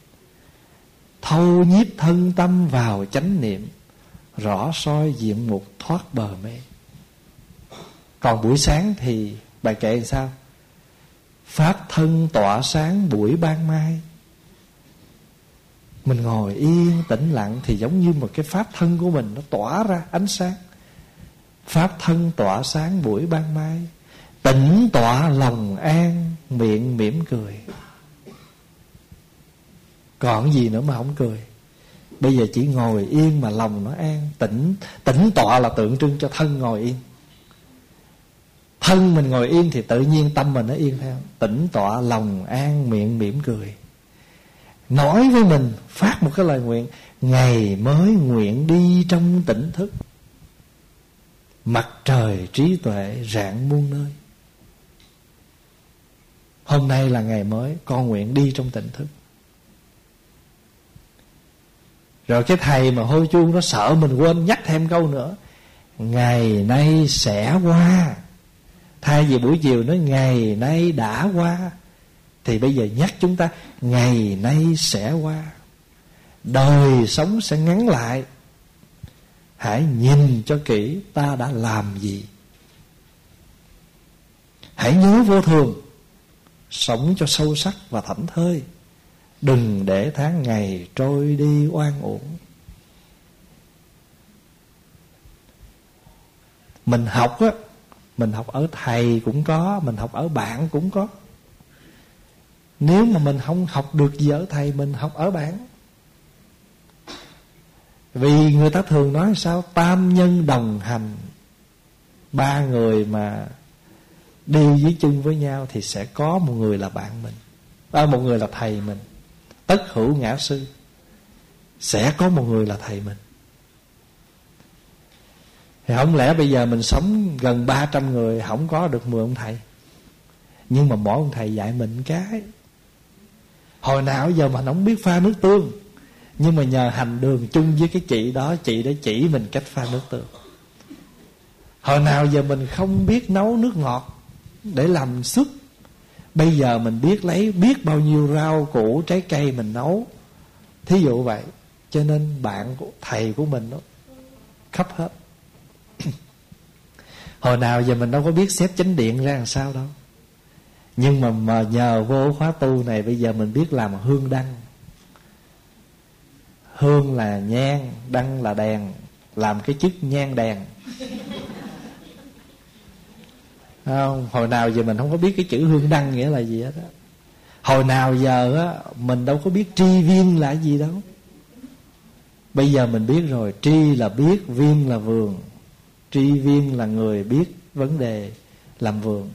Thâu nhiếp thân tâm vào chánh niệm, rõ soi diện mục thoát bờ mê. Còn buổi sáng thì bài kệ làm sao? Pháp thân tỏa sáng buổi ban mai. Mình ngồi yên tĩnh lặng thì giống như một cái pháp thân của mình nó tỏa ra ánh sáng. Pháp thân tỏa sáng buổi ban mai, tĩnh tọa lòng an, miệng mỉm cười. Còn gì nữa mà không cười? Bây giờ chỉ ngồi yên mà lòng nó an. Tĩnh tọa là tượng trưng cho thân ngồi yên. Thân mình ngồi yên thì tự nhiên tâm mình nó yên theo. Tĩnh tọa lòng an, miệng mỉm cười. Nói với mình, phát một cái lời nguyện: ngày mới nguyện đi trong tỉnh thức, mặt trời trí tuệ rạng muôn nơi. Hôm nay là ngày mới, con nguyện đi trong tỉnh thức. Rồi cái thầy mà hôi chuông nó sợ mình quên, nhắc thêm câu nữa: ngày nay sẽ qua. Thay vì buổi chiều nói ngày nay đã qua, thì bây giờ nhắc chúng ta ngày nay sẽ qua. Đời sống sẽ ngắn lại. Hãy nhìn cho kỹ ta đã làm gì. Hãy nhớ vô thường, sống cho sâu sắc và thảnh thơi. Đừng để tháng ngày trôi đi oan uổng. Mình học á, mình học ở thầy cũng có, mình học ở bạn cũng có. Nếu mà mình không học được gì ở thầy, mình học ở bạn. Vì người ta thường nói sao? Tam nhân đồng hành. Ba người mà đi dưới chân với nhau thì sẽ có một người là bạn mình, một người là thầy mình. Tất hữu ngã sư, sẽ có một người là thầy mình. Thì không lẽ bây giờ mình sống gần 300 người, không có được 10 ông thầy? Nhưng mà mỗi ông thầy dạy mình cái. Hồi nào giờ mình không biết pha nước tương, nhưng mà nhờ hành đường chung với cái chị đó, chị đã chỉ mình cách pha nước tương. Hồi nào giờ mình không biết nấu nước ngọt để làm súp, bây giờ mình biết bao nhiêu rau củ trái cây mình nấu. Thí dụ vậy. Cho nên bạn của thầy của mình nó khắp hết. Hồi nào giờ mình đâu có biết xếp chánh điện ra làm sao đâu. Nhưng mà nhờ vô khóa tu này, bây giờ mình biết làm hương đăng. Hương là nhang, đăng là đèn, làm cái chức nhang đèn. Không, hồi nào giờ mình không có biết cái chữ hương đăng nghĩa là gì hết á. Hồi nào giờ á, mình đâu có biết tri viên là gì đâu. Bây giờ mình biết rồi. Tri là biết, viên là vườn. Tri viên là người biết vấn đề làm vườn.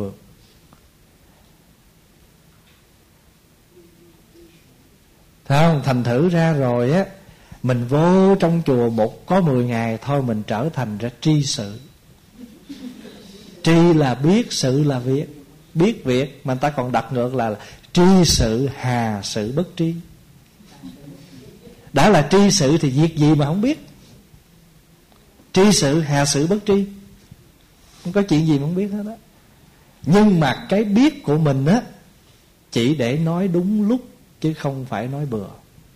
Thấy không? Thành thử ra rồi á, mình vô trong chùa có 10 ngày thôi, mình trở thành ra tri sự. Tri là biết, sự là việc. Biết việc mà người ta còn đặt ngược là tri sự hà sự bất tri. Đã là tri sự thì việc gì mà không biết. Tri sự hà sự bất tri, không có chuyện gì mà không biết hết á. Nhưng mà cái biết của mình á, chỉ để nói đúng lúc, chứ không phải nói bừa.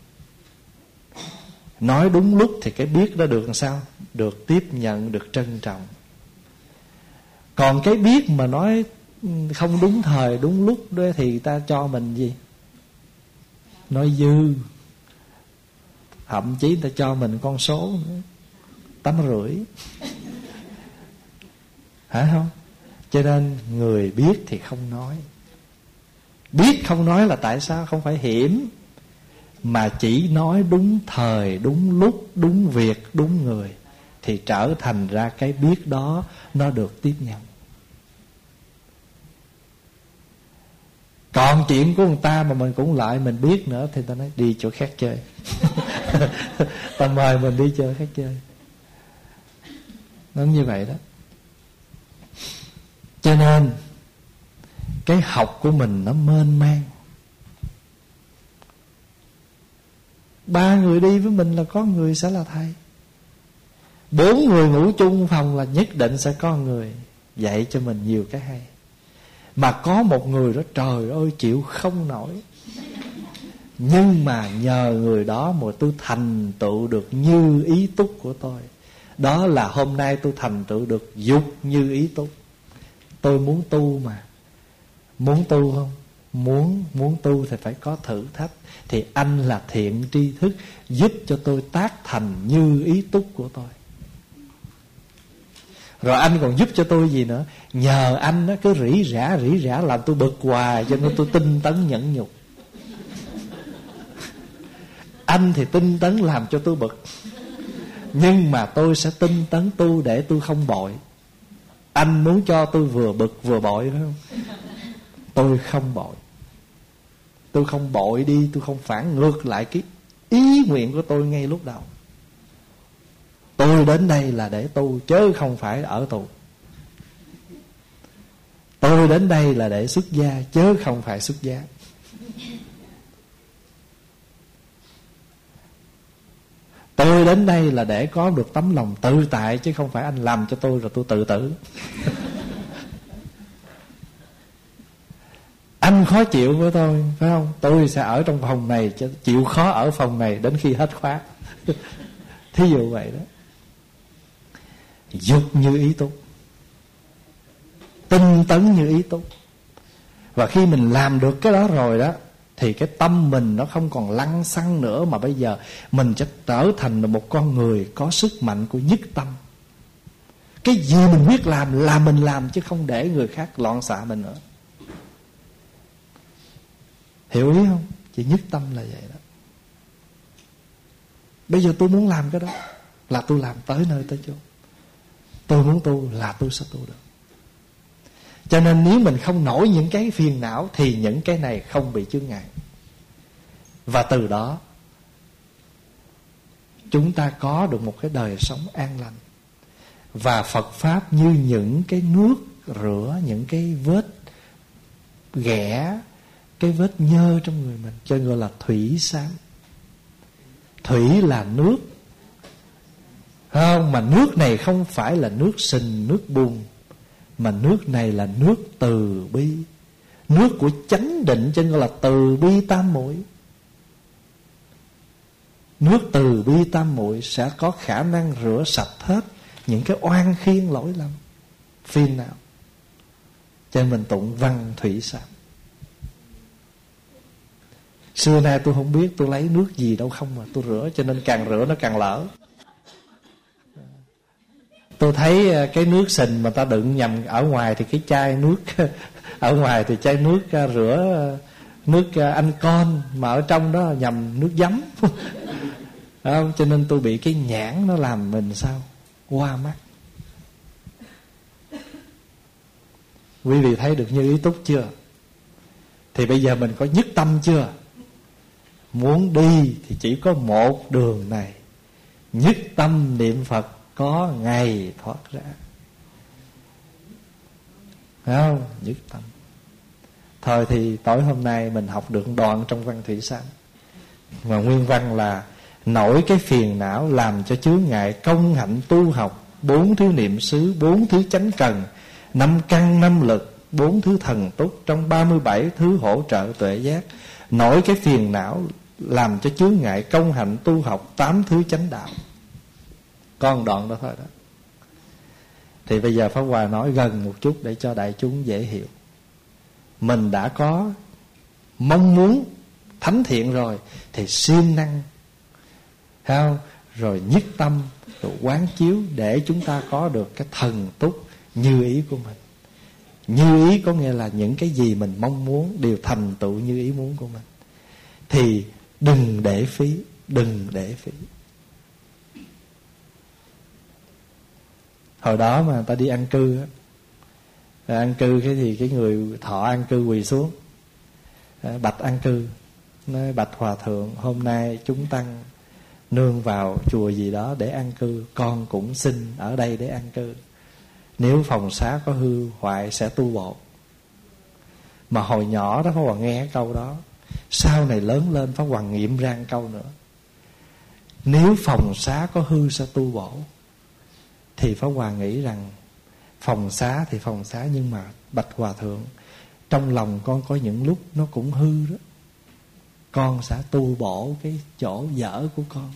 Nói đúng lúc thì cái biết đó được làm sao? Được tiếp nhận, được trân trọng. Còn cái biết mà nói không đúng thời, đúng lúc đó thì ta cho mình gì? Nói dư. Thậm chí ta cho mình con số nữa, 8,5. Hả không? Cho nên người biết thì không nói. Biết không nói là tại sao? Không phải hiểm, mà chỉ nói đúng thời, đúng lúc, đúng việc, đúng người, thì trở thành ra cái biết đó nó được tiếp nhận. Còn chuyện của người ta mà mình cũng lại mình biết nữa, thì ta nói đi chỗ khác chơi. Ta mời mình đi chơi khác chơi. Nó như vậy đó. Cho nên cái học của mình nó mênh mang. 3 người đi với mình là có người sẽ là thầy. 4 người ngủ chung phòng là nhất định sẽ có người dạy cho mình nhiều cái hay. Mà có một người đó trời ơi chịu không nổi, nhưng mà nhờ người đó mà tôi thành tựu được như ý túc của tôi. Đó là hôm nay tôi thành tựu được dục như ý túc. Tôi muốn tu mà. Muốn tu không? Muốn tu thì phải có thử thách. Thì anh là thiện tri thức, giúp cho tôi tác thành như ý túc của tôi. Rồi anh còn giúp cho tôi gì nữa? Nhờ anh nó cứ rỉ rả làm tôi bực hoài, cho nên tôi tinh tấn nhẫn nhục. Anh thì tinh tấn làm cho tôi bực, nhưng mà tôi sẽ tinh tấn tu để tôi không bội. Anh muốn cho tôi vừa bực vừa bội phải không? Tôi không bội. Tôi không bội đi, tôi không phản ngược lại cái ý nguyện của tôi ngay lúc đầu. Tôi đến đây là để tu, chứ không phải ở tù. Tôi đến đây là để xuất gia, chứ không phải xuất gia. Tôi đến đây là để có được tấm lòng tự tại, chứ không phải anh làm cho tôi rồi tôi tự tử. Anh khó chịu với tôi, phải không? Tôi sẽ ở trong phòng này, chịu khó ở phòng này đến khi hết khóa. Thí dụ vậy đó. Dục như ý túc, tinh tấn như ý túc. Và khi mình làm được cái đó rồi đó, thì cái tâm mình nó không còn lăng xăng nữa, mà bây giờ mình sẽ trở thành một con người có sức mạnh của nhất tâm. Cái gì mình biết làm là mình làm, chứ không để người khác loạn xạ mình nữa. Hiểu ý không? Chỉ nhất tâm là vậy đó. Bây giờ tôi muốn làm cái đó là tôi làm tới nơi tới chốn. Tôi muốn tu là tôi sẽ tu được. Cho nên nếu mình không nổi những cái phiền não, thì những cái này không bị chướng ngại. Và từ đó chúng ta có được một cái đời sống an lành. Và Phật Pháp như những cái nước rửa những cái vết ghẻ, cái vết nhơ trong người mình, cho gọi là thủy xám. Thủy là nước, không, mà nước này không phải là nước sình, nước bùn, mà nước này là nước từ bi, nước của chánh định, cho nên gọi là từ bi tam muội. Nước từ bi tam muội sẽ có khả năng rửa sạch hết những cái oan khiên lỗi lầm phiền não. Cho nên mình tụng văn thủy xám. Xưa nay tôi không biết tôi lấy nước gì đâu không mà tôi rửa, cho nên càng rửa nó càng lỡ. Tôi thấy cái nước sình mà ta đựng nhầm ở ngoài thì cái chai nước ở ngoài thì chai nước rửa nước anh con, mà ở trong đó nhầm nước giấm. Không? Cho nên tôi bị cái nhãn nó làm mình sao qua mắt. Quý vị thấy được như ý túc chưa? Thì bây giờ mình có nhất tâm chưa? Muốn đi thì chỉ có một đường này, nhất tâm niệm Phật, có ngày thoát ra. Phải không? Nhất tâm. Thôi thì tối hôm nay mình học được đoạn trong văn thủy xám. Mà nguyên văn là: nổi cái phiền não làm cho chướng ngại công hạnh tu học, 4 thứ niệm xứ, 4 thứ chánh cần, 5 căn 5 lực, 4 thứ thần túc, trong 37 thứ hỗ trợ tuệ giác. Nổi cái phiền não làm cho chướng ngại công hạnh tu học, 8 thứ chánh đạo. Con đoạn đó thôi đó. Thì bây giờ Pháp Hòa nói gần một chút để cho đại chúng dễ hiểu. Mình đã có mong muốn thánh thiện rồi thì siêng năng, thấy không? Rồi nhất tâm, rồi quán chiếu, để chúng ta có được cái thần túc như ý của mình. Như ý có nghĩa là những cái gì mình mong muốn đều thành tựu như ý muốn của mình. Thì đừng để phí, đừng để phí. Hồi đó mà ta đi an cư á, an cư cái thì cái người thọ an cư quỳ xuống bạch an cư, nói: bạch hòa thượng, hôm nay chúng tăng nương vào chùa gì đó để an cư, con cũng xin ở đây để an cư. Nếu phòng xá có hư hoại sẽ tu bổ. Mà hồi nhỏ đó Pháp Hòa nghe cái câu đó, sau này lớn lên Pháp Hòa nghiệm ra một câu nữa. Nếu phòng xá có hư sẽ tu bổ, thì Pháp Hòa nghĩ rằng phòng xá thì phòng xá, nhưng mà bạch Hòa thượng, trong lòng con có những lúc nó cũng hư đó, con sẽ tu bổ cái chỗ dở của con.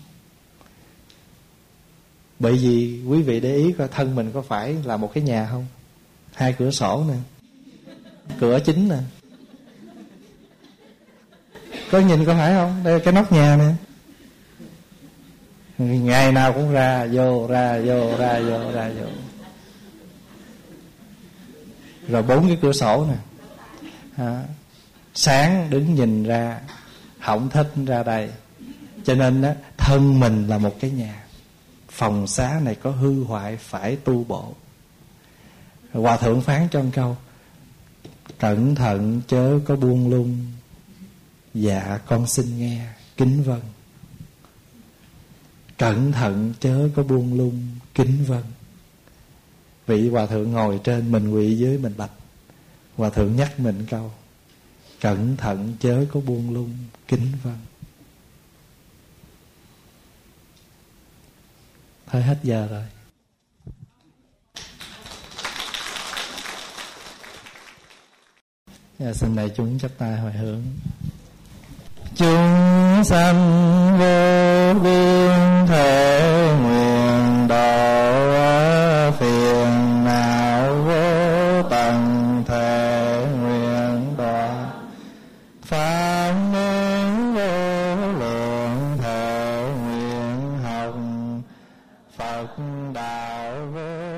Bởi vì quý vị để ý coi thân mình có phải là một cái nhà không? 2 cửa sổ nè, cửa chính nè, có nhìn có phải không? Đây là cái nóc nhà nè, ngày nào cũng ra vô ra vô ra vô ra vô. Rồi 4 cái cửa sổ nè, sáng đứng nhìn ra, họng thích ra đây. Cho nên đó, thân mình là một cái nhà, phòng xá này có hư hoại phải tu bổ. Hòa thượng phán cho một câu: cẩn thận chớ có buông lung. Dạ con xin nghe, kính vâng. Cẩn thận chớ có buông lung, kính vâng. Vị hòa thượng ngồi trên, mình quỳ dưới mình bạch. Hòa thượng nhắc mình câu: cẩn thận chớ có buông lung, kính vâng. Thôi hết giờ rồi. Giờ xin đại chúng chắp tay hồi hướng. Chúng sanh vô biên thể nguyện độ, phiền não vô tận thể nguyện độ, pháp môn vô lượng thể nguyện học, Phật đạo vô